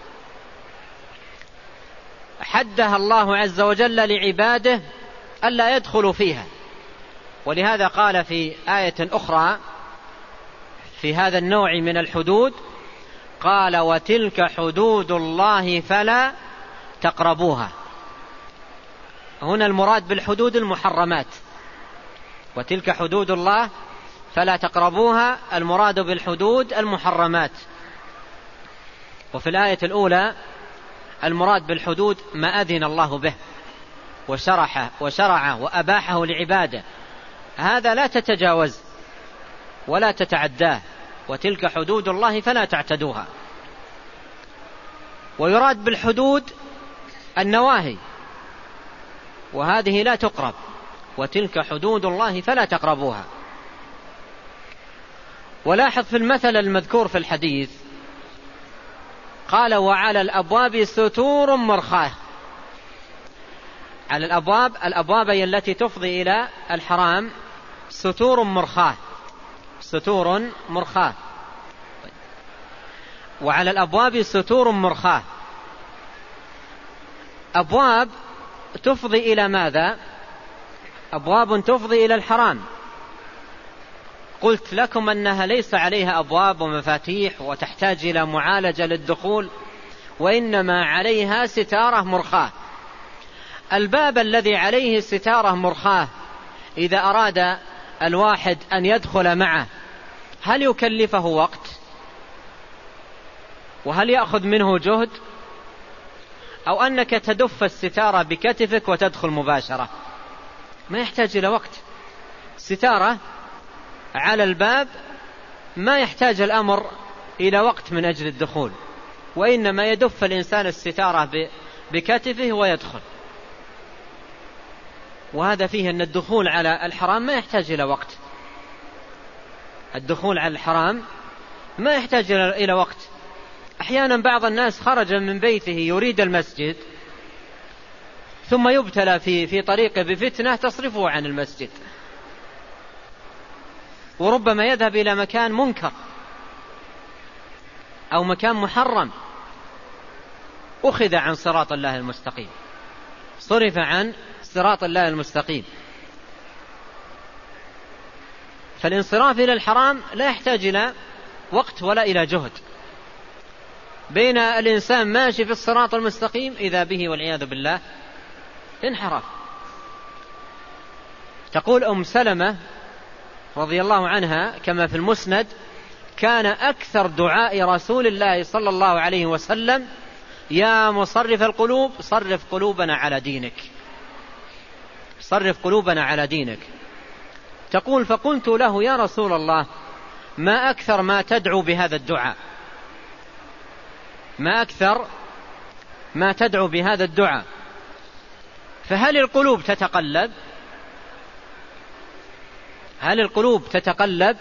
S1: حدها الله عز وجل لعباده ألا يدخلوا فيها، ولهذا قال في آية أخرى في هذا النوع من الحدود قال وتلك حدود الله فلا تقربوها. هنا المراد بالحدود المحرمات، وتلك حدود الله فلا تقربوها المراد بالحدود المحرمات. وفي الآية الأولى المراد بالحدود ما أذن الله به وشرعه وأباحه لعباده، هذا لا تتجاوز ولا تتعداه، وتلك حدود الله فلا تعتدوها. ويراد بالحدود النواهي، وهذه لا تقرب، وتلك حدود الله فلا تقربوها. ولاحظ في المثل المذكور في الحديث قال وعلى الأبواب ستور مرخاة. على الأبواب التي تفضي إلى الحرام ستور مرخاة، ستور مرخاة. وعلى الأبواب ستور مرخاة، أبواب تفضي إلى ماذا؟ أبواب تفضي إلى الحرام. قلت لكم أنها ليس عليها أبواب ومفاتيح وتحتاج إلى معالجة للدخول، وإنما عليها ستارة مرخاة. الباب الذي عليه ستارة مرخاة إذا أراد الواحد أن يدخل معه هل يكلفه وقت؟ وهل يأخذ منه جهد؟ أو أنك تدف الستارة بكتفك وتدخل مباشرة؟ ما يحتاج إلى وقت. ستارة على الباب ما يحتاج الأمر إلى وقت من أجل الدخول، وإنما يدف الإنسان الستارة بكتفه ويدخل. وهذا فيه أن الدخول على الحرام ما يحتاج إلى وقت. الدخول على الحرام ما يحتاج إلى وقت. أحيانا بعض الناس خرج من بيته يريد المسجد ثم يبتلى في طريقه بفتنة تصرفه عن المسجد، وربما يذهب إلى مكان منكر أو مكان محرم، أخذ عن صراط الله المستقيم، صرف عن صراط الله المستقيم. فالانصراف إلى الحرام لا يحتاج إلى وقت ولا إلى جهد. بين الإنسان ماشي في الصراط المستقيم إذا به والعياذ بالله انحرف. تقول أم سلمة رضي الله عنها كما في المسند كان أكثر دعاء رسول الله صلى الله عليه وسلم يا مصرف القلوب صرف قلوبنا على دينك، صرف قلوبنا على دينك. تقول فقلت له يا رسول الله ما أكثر ما تدعو بهذا الدعاء، ما أكثر ما تدعو بهذا الدعاء، فهل القلوب تتقلب؟ هل القلوب تتقلب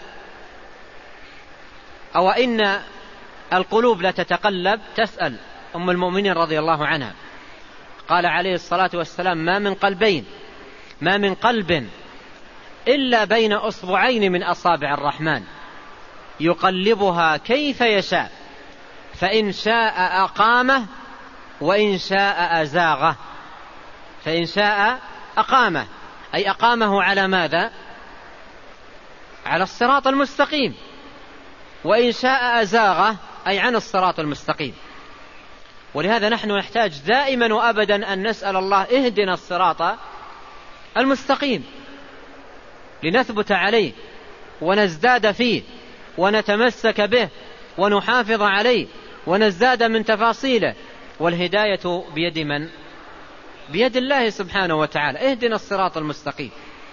S1: أو إن القلوب لا تتقلب؟ تسأل أم المؤمنين رضي الله عنها. قال عليه الصلاة والسلام ما من قلب إلا بين أصبعين من أصابع الرحمن يقلبها كيف يشاء، فإن شاء أقامه وإن شاء أزاغه. فإن شاء أقامه أي أقامه على ماذا؟ على الصراط المستقيم، وإن شاء أزاغه أي عن الصراط المستقيم. ولهذا نحن نحتاج دائما وأبدا أن نسأل الله اهدنا الصراط المستقيم لنثبت عليه ونزداد فيه ونتمسك به ونحافظ عليه ونزداد من تفاصيله. والهداية بيد من؟ بيد الله سبحانه وتعالى. اهدنا الصراط المستقيم.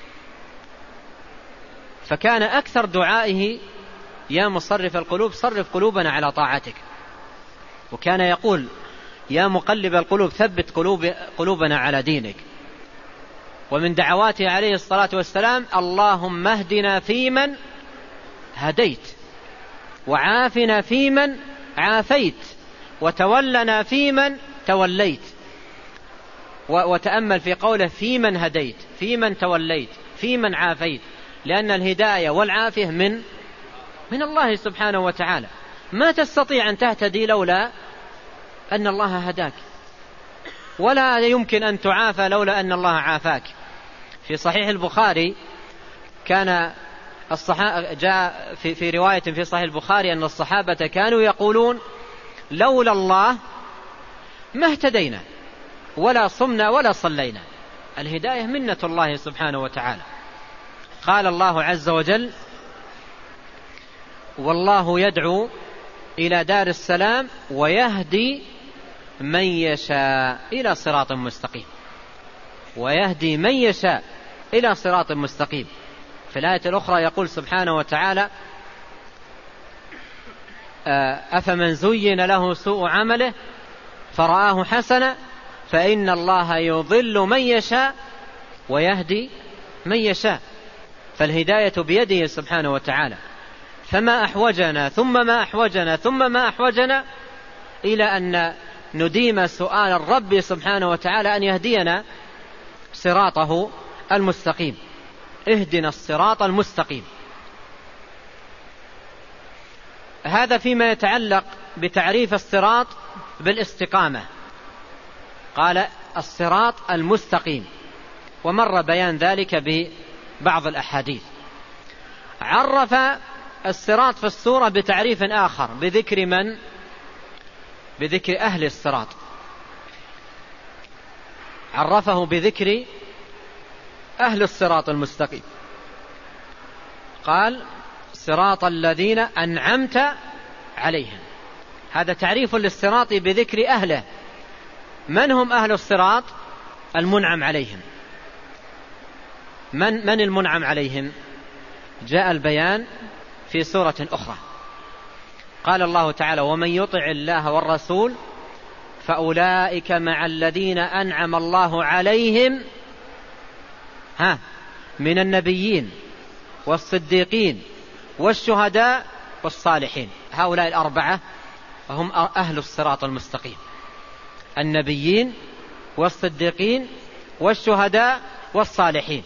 S1: فكان أكثر دعائه يا مصرف القلوب صرف قلوبنا على طاعتك. وكان يقول يا مقلب القلوب ثبت قلوبنا على دينك. ومن دعواته عليه الصلاة والسلام: اللهم اهدنا فيمن هديت، وعافنا فيمن عافيت، وتولنا فيمن توليت. وتأمل في قوله: فيمن هديت، فيمن توليت، فيمن عافيت، لأن الهداية والعافية من الله سبحانه وتعالى. ما تستطيع أن تهتدي لولا أن الله هداك، ولا يمكن أن تعافى لولا أن الله عافاك. في صحيح البخاري كان جاء في رواية في صحيح البخاري أن الصحابة كانوا يقولون: لولا الله ما اهتدينا ولا صمنا ولا صلينا. الهداية منة الله سبحانه وتعالى. قال الله عز وجل: والله يدعو إلى دار السلام ويهدي من يشاء إلى صراط مستقيم. ويهدي من يشاء إلى صراط مستقيم. في الآية الأخرى يقول سبحانه وتعالى: أفمن زين له سوء عمله فرآه حسنا فإن الله يضل من يشاء ويهدي من يشاء. فالهداية بيده سبحانه وتعالى. فما أحوجنا ثم ما أحوجنا ثم ما أحوجنا إلى أن نديم سؤال الرب سبحانه وتعالى أن يهدينا صراطه المستقيم. اهدنا الصراط المستقيم. هذا فيما يتعلق بتعريف الصراط بالاستقامة. قال: الصراط المستقيم، ومر بيان ذلك ببعض الأحاديث. عرف الصراط في السورة بتعريف آخر، بذكر من؟ بذكر أهل الصراط. عرفه بذكر أهل الصراط المستقيم. قال: صراط الذين أنعمت عليهم. هذا تعريف للصراط بذكر أهله. من هم أهل الصراط؟ المنعم عليهم. من المنعم عليهم؟ جاء البيان في سورة أخرى. قال الله تعالى: ومن يطع الله والرسول فأولئك مع الذين أنعم الله عليهم من النبيين والصديقين والشهداء والصالحين. هؤلاء الأربعة هم أهل الصراط المستقيم: النبيين والصديقين والشهداء والصالحين.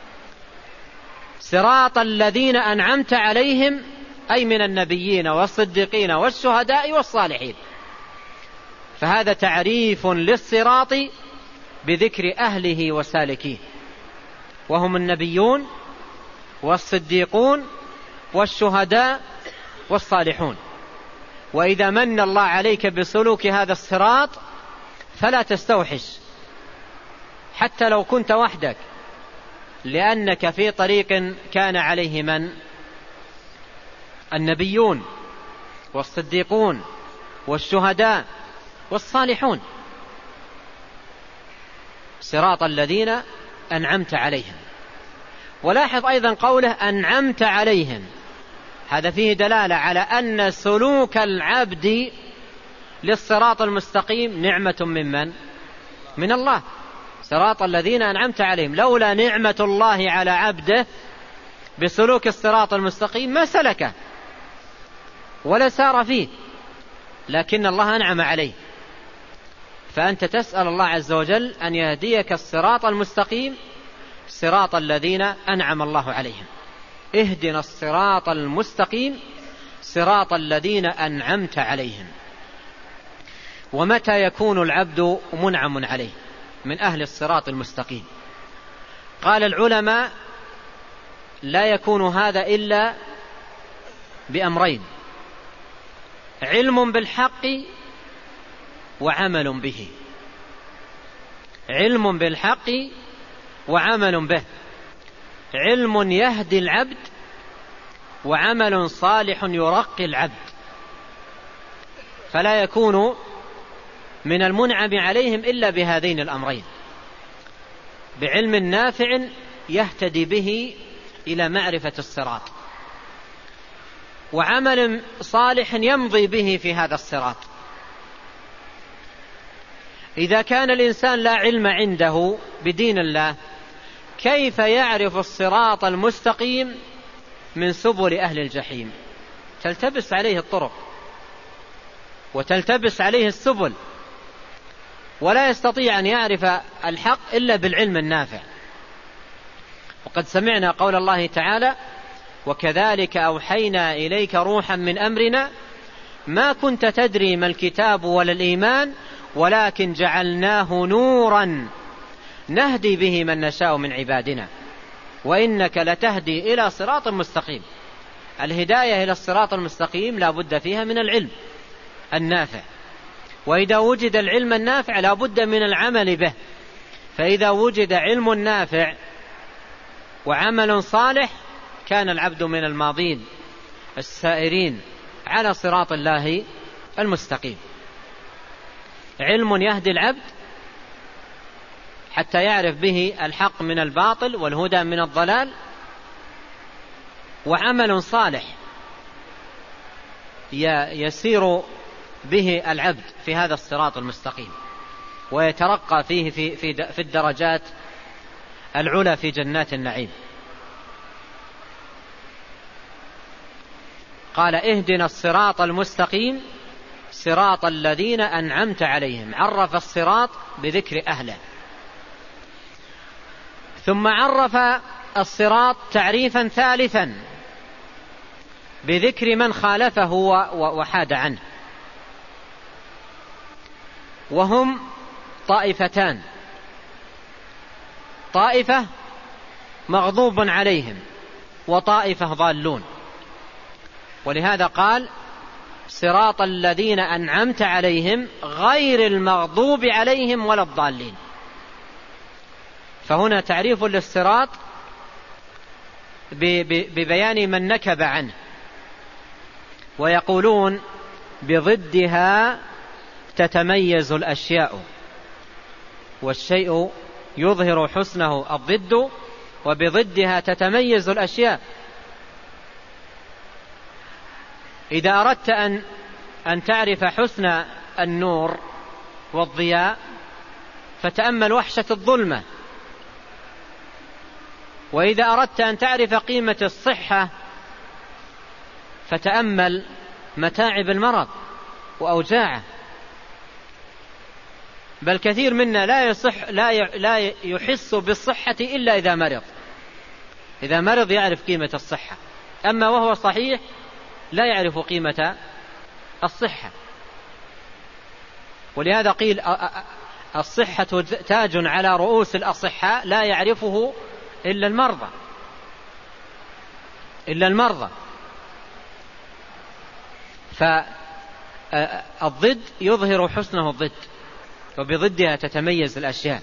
S1: صراط الذين أنعمت عليهم أي من النبيين والصديقين والشهداء والصالحين. فهذا تعريف للصراط بذكر أهله وسالكيه، وهم النبيون والصديقون والشهداء والصالحون. وإذا من الله عليك بسلوك هذا الصراط فلا تستوحش حتى لو كنت وحدك، لأنك في طريق كان عليه من؟ النبيون والصديقون والشهداء والصالحون. صراط الذين أنعمت عليهم. ولاحظ أيضا قوله أنعمت عليهم، هذا فيه دلالة على أن سلوك العبد للصراط المستقيم نعمة من الله. صراط الذين أنعمت عليهم، لولا نعمة الله على عبده بسلوك الصراط المستقيم ما سلكه ولا سار فيه، لكن الله أنعم عليه. فأنت تسأل الله عز وجل أن يهديك الصراط المستقيم، صراط الذين أنعم الله عليهم. اهدنا الصراط المستقيم صراط الذين أنعمت عليهم. ومتى يكون العبد منعم عليه من أهل الصراط المستقيم؟ قال العلماء: لا يكون هذا إلا بأمرين: علم بالحق وعمل به. علم بالحق وعمل به. علم يهدي العبد، وعمل صالح يرقي العبد. فلا يكون من المنعم عليهم إلا بهذين الأمرين: بعلم نافع يهتدي به إلى معرفة الصراط، وعمل صالح يمضي به في هذا الصراط. إذا كان الإنسان لا علم عنده بدين الله كيف يعرف الصراط المستقيم من سبل أهل الجحيم؟ تلتبس عليه الطرق وتلتبس عليه السبل، ولا يستطيع أن يعرف الحق إلا بالعلم النافع. وقد سمعنا قول الله تعالى: وكذلك أوحينا إليك روحا من أمرنا ما كنت تدري ما الكتاب ولا الإيمان ولكن جعلناه نورا نهدي به من نشاء من عبادنا وإنك لتهدي إلى صراط مستقيم. الهداية إلى الصراط المستقيم لا بد فيها من العلم النافع، وإذا وجد العلم النافع لا بد من العمل به. فإذا وجد علم نافع وعمل صالح كان العبد من الماضين السائرين على صراط الله المستقيم. علم يهدي العبد حتى يعرف به الحق من الباطل والهدى من الضلال، وعمل صالح يسير به العبد في هذا الصراط المستقيم ويترقى فيه في الدرجات العلى في جنات النعيم. قال: اهدنا الصراط المستقيم صراط الذين أنعمت عليهم. عرف الصراط بذكر أهله، ثم عرف الصراط تعريفا ثالثا بذكر من خالفه وحاد عنه، وهم طائفتان: طائفة مغضوب عليهم وطائفة ضالون. ولهذا قال: صراط الذين أنعمت عليهم غير المغضوب عليهم ولا الضالين. فهنا تعريف للصراط ببيان من نكب عنه. ويقولون: بضدها تتميز الأشياء، والشيء يظهر حسنه الضد، وبضدها تتميز الأشياء. إذا أردت أن تعرف حسن النور والضياء فتأمل وحشة الظلمة، وإذا أردت أن تعرف قيمة الصحة فتأمل متاعب المرض وأوجاعه. بل كثير منا لا يحس بالصحة إلا إذا مرض. إذا مرض يعرف قيمة الصحة، أما وهو صحيح لا يعرف قيمة الصحة. ولهذا قيل: الصحة تاج على رؤوس الأصحاء لا يعرفه إلا المرضى. فالضد يظهر حسنه الضد، وبضدها تتميز الأشياء.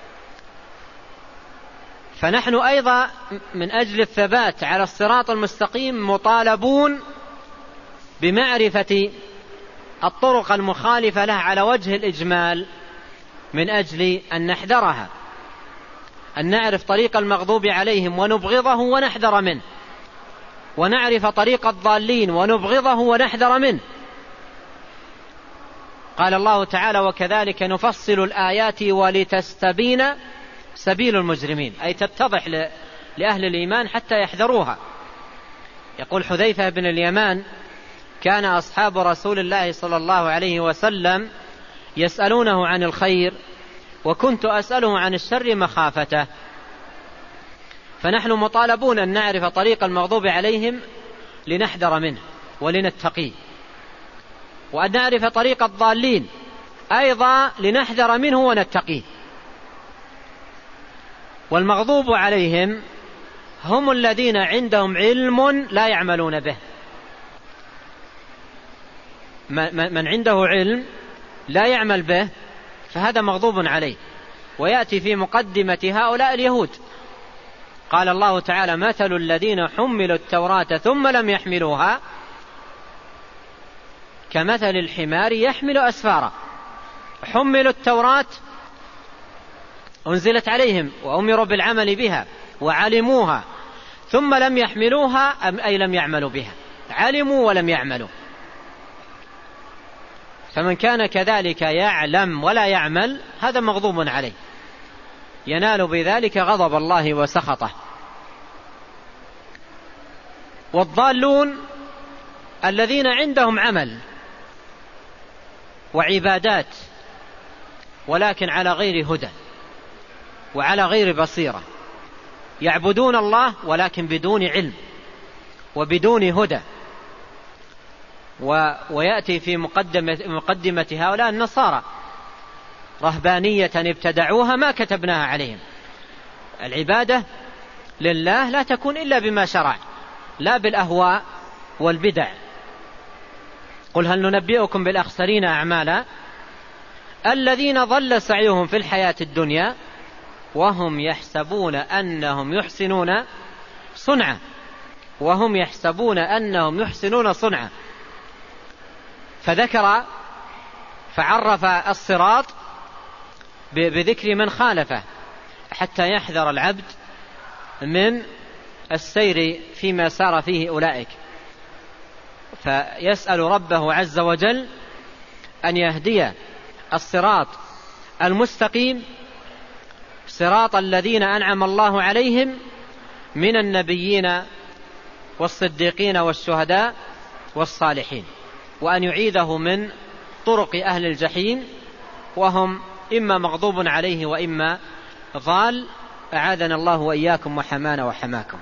S1: فنحن أيضا من أجل الثبات على الصراط المستقيم مطالبون بمعرفة الطرق المخالفة له على وجه الإجمال، من أجل أن نحذرها، أن نعرف طريق المغضوب عليهم ونبغضه ونحذر منه، ونعرف طريق الضالين ونبغضه ونحذر منه. قال الله تعالى: وكذلك نفصل الآيات ولتستبين سبيل المجرمين، أي تتضح لأهل الإيمان حتى يحذروها. يقول حذيفة بن اليمان: كان أصحاب رسول الله صلى الله عليه وسلم يسألونه عن الخير وكنت أسأله عن الشر مخافته. فنحن مطالبون أن نعرف طريق المغضوب عليهم لنحذر منه ولنتقيه، وأن نعرف طريق الضالين أيضا لنحذر منه ونتقيه. والمغضوب عليهم هم الذين عندهم علم لا يعملون به. من عنده علم لا يعمل به فهذا مغضوب عليه. ويأتي في مقدمة هؤلاء اليهود. قال الله تعالى: مثل الذين حملوا التوراة ثم لم يحملوها كمثل الحمار يحمل أسفارا. حملوا التوراة، أنزلت عليهم وأمروا بالعمل بها وعلموها، ثم لم يحملوها أي لم يعملوا بها، علموا ولم يعملوا. فمن كان كذلك يعلم ولا يعمل هذا مغضوب عليه، ينال بذلك غضب الله وسخطه. والضالون الذين عندهم عمل وعبادات ولكن على غير هدى وعلى غير بصيرة، يعبدون الله ولكن بدون علم وبدون هدى. ويأتي في مقدمة هؤلاء النصارى رهبانية ابتدعوها ما كتبناها عليهم. العبادة لله لا تكون إلا بما شرع، لا بالأهواء والبدع. قل هل ننبئكم بالأخسرين أعمالا الذين ضل سعيهم في الحياة الدنيا وهم يحسبون أنهم يحسنون صنعا، وهم يحسبون أنهم يحسنون صنعا. فعرف الصراط بذكر من خالفه حتى يحذر العبد من السير فيما سار فيه أولئك، فيسأل ربه عز وجل أن يهدي الصراط المستقيم، صراط الذين أنعم الله عليهم من النبيين والصديقين والشهداء والصالحين، وأن يعيذه من طرق أهل الجحيم وهم إما مغضوب عليه وإما ضال، أعاذنا الله وإياكم وحمانا وحماكم.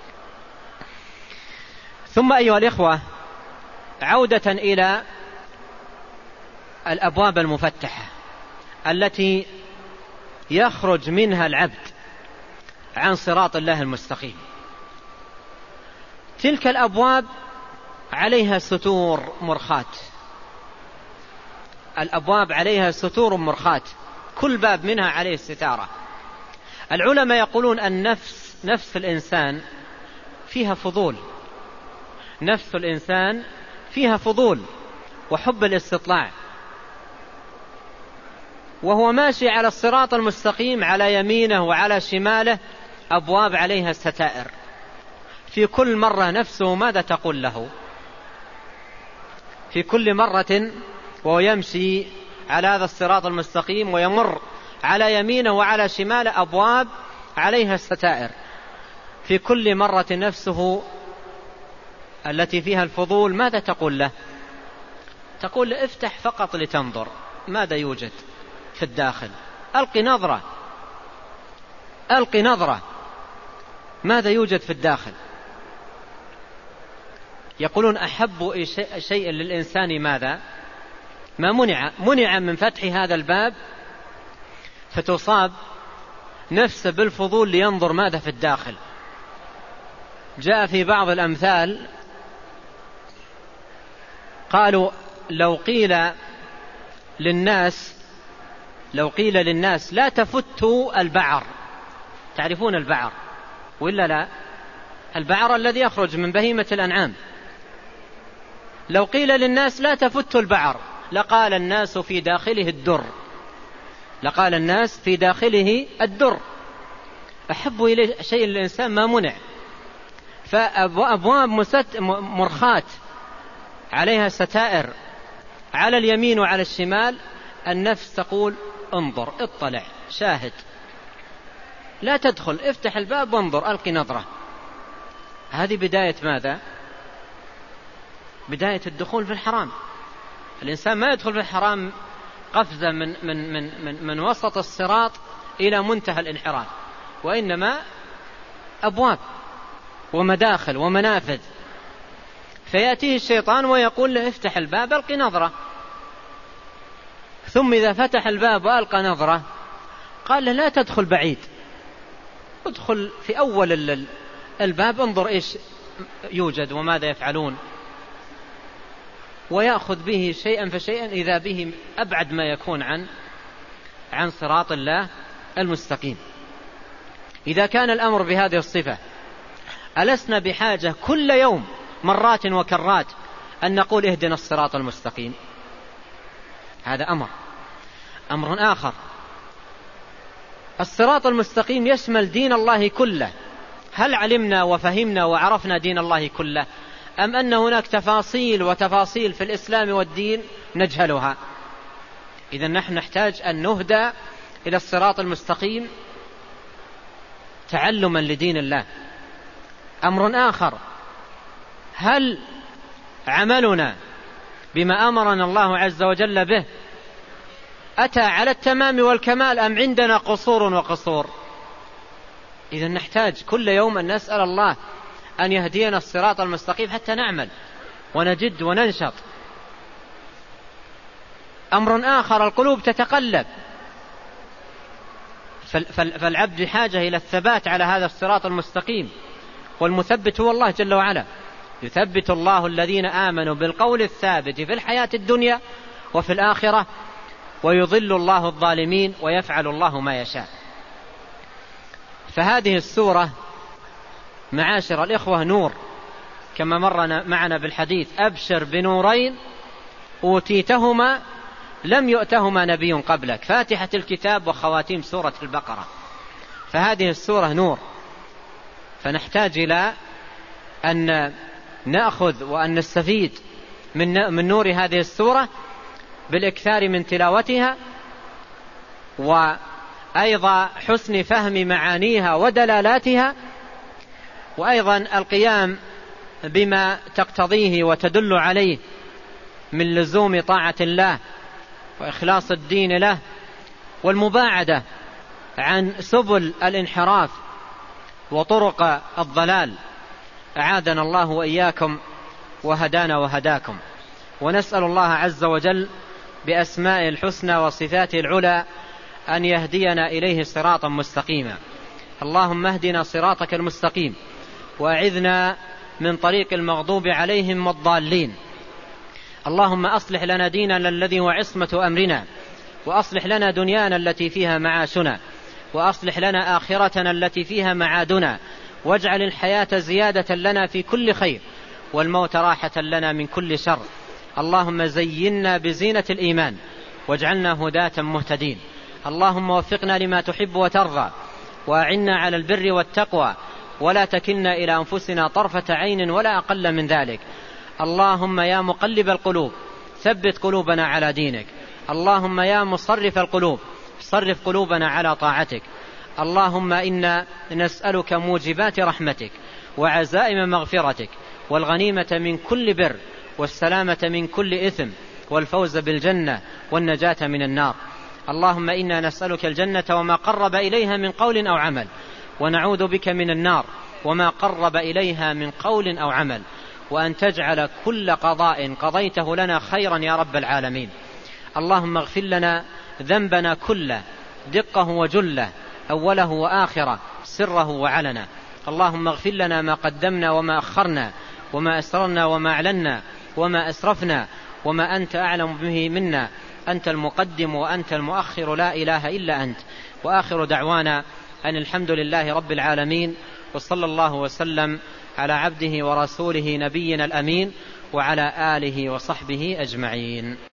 S1: ثم أيها الإخوة، عودة إلى الأبواب المفتحة التي يخرج منها العبد عن صراط الله المستقيم. تلك الأبواب عليها ستور مرخاة، الأبواب عليها ستور مرخاة، كل باب منها عليه ستارة. العلماء يقولون النفس، نفس الإنسان فيها فضول، نفس الإنسان فيها فضول وحب الاستطلاع، وهو ماشي على الصراط المستقيم على يمينه وعلى شماله أبواب عليها ستائر. في كل مرة نفسه ماذا تقول له؟ في كل مرة وهو يمشي على هذا الصراط المستقيم ويمر على يمينه وعلى شماله أبواب عليها ستائر، في كل مرة نفسه التي فيها الفضول ماذا تقول له؟ تقول له افتح فقط لتنظر ماذا يوجد في الداخل، ألقي نظرة ماذا يوجد في الداخل. يقولون أحب شيء للإنسان ماذا؟ ما منع من فتح هذا الباب فتصاب نفسه بالفضول لينظر ماذا في الداخل. جاء في بعض الأمثال قالوا لو قيل للناس لا تفتوا البعر، تعرفون البعر وإلا لا؟ البعر الذي يخرج من بهيمة الأنعام، لو قيل للناس لا تفتوا البعر لقال الناس في داخله الدر، لقال الناس في داخله الدر. أحب إليه شيء الإنسان ما منع. فأبواب مرخاة عليها ستائر على اليمين وعلى الشمال، النفس تقول انظر، اطلع، شاهد، لا تدخل، افتح الباب وانظر، ألقي نظرة. هذه بداية ماذا؟ بداية الدخول في الحرام. الإنسان ما يدخل في الحرام قفزة من وسط الصراط إلى منتهى الانحراف، وإنما أبواب ومداخل ومنافذ. فيأتيه الشيطان ويقول له افتح الباب ألقي نظرة، ثم إذا فتح الباب وألقى نظرة قال له لا تدخل بعيد، ادخل في أول الباب انظر إيش يوجد وماذا يفعلون، ويأخذ به شيئا فشيئا إذا به أبعد ما يكون عن صراط الله المستقيم. إذا كان الأمر بهذه الصفة ألسنا بحاجة كل يوم مرات وكرات أن نقول اهدنا الصراط المستقيم؟ هذا أمر آخر. الصراط المستقيم يشمل دين الله كله. هل علمنا وفهمنا وعرفنا دين الله كله، أم أن هناك تفاصيل وتفاصيل في الإسلام والدين نجهلها. إذن نحن نحتاج أن نهدى إلى الصراط المستقيم تعلما لدين الله. أمر آخر، هل عملنا بما أمرنا الله عز وجل به أتى على التمام والكمال أم عندنا قصور وقصور؟ إذن نحتاج كل يوم أن نسأل الله أن يهدينا الصراط المستقيم حتى نعمل ونجد وننشط. أمر آخر، القلوب تتقلب، فالعبد بحاجة إلى الثبات على هذا الصراط المستقيم، والمثبت هو الله جل وعلا. يثبت الله الذين آمنوا بالقول الثابت في الحياة الدنيا وفي الآخرة، ويضل الله الظالمين ويفعل الله ما يشاء. فهذه السورة معاشر الإخوة نور، كما مر معنا بالحديث: أبشر بنورين أوتيتهما لم يؤتهما نبي قبلك، فاتحة الكتاب وخواتيم سورة البقرة. فهذه السورة نور، فنحتاج إلى أن نأخذ وأن نستفيد من نور هذه السورة بالإكثار من تلاوتها، وأيضا حسن فهم معانيها ودلالاتها، وأيضا القيام بما تقتضيه وتدل عليه من لزوم طاعة الله وإخلاص الدين له، والمباعدة عن سبل الانحراف وطرق الضلال. أعاذنا الله وإياكم وهدانا وهداكم. ونسأل الله عز وجل بأسمائه الحسنى وصفاته العلى أن يهدينا إليه صراطا مستقيما. اللهم اهدنا صراطك المستقيم، وأعذنا من طريق المغضوب عليهم والضالين. اللهم أصلح لنا ديننا الذي هو عصمة أمرنا، وأصلح لنا دنيانا التي فيها معاشنا، وأصلح لنا آخرتنا التي فيها معادنا، واجعل الحياة زيادة لنا في كل خير، والموت راحة لنا من كل شر. اللهم زينا بزينة الإيمان، واجعلنا هداة مهتدين. اللهم وفقنا لما تحب وترضى، وأعنا على البر والتقوى، ولا تكلنا إلى أنفسنا طرفة عين ولا أقل من ذلك. اللهم يا مقلب القلوب ثبت قلوبنا على دينك. اللهم يا مصرف القلوب صرف قلوبنا على طاعتك. اللهم إنا نسألك موجبات رحمتك وعزائم مغفرتك، والغنيمة من كل بر، والسلامة من كل إثم، والفوز بالجنة، والنجاة من النار. اللهم إنا نسألك الجنة وما قرب إليها من قول أو عمل، ونعوذ بك من النار وما قرب إليها من قول أو عمل، وأن تجعل كل قضاء قضيته لنا خيرا يا رب العالمين. اللهم اغفر لنا ذنبنا كله، دقه وجله، أوله وآخره، سره وعلنا. اللهم اغفر لنا ما قدمنا وما أخرنا، وما أسررنا وما أعلنا، وما أسرفنا، وما أنت أعلم به منا. أنت المقدم وأنت المؤخر، لا إله إلا أنت. وآخر دعوانا أن الحمد لله رب العالمين، وصلى الله وسلم على عبده ورسوله نبينا الأمين، وعلى آله وصحبه أجمعين.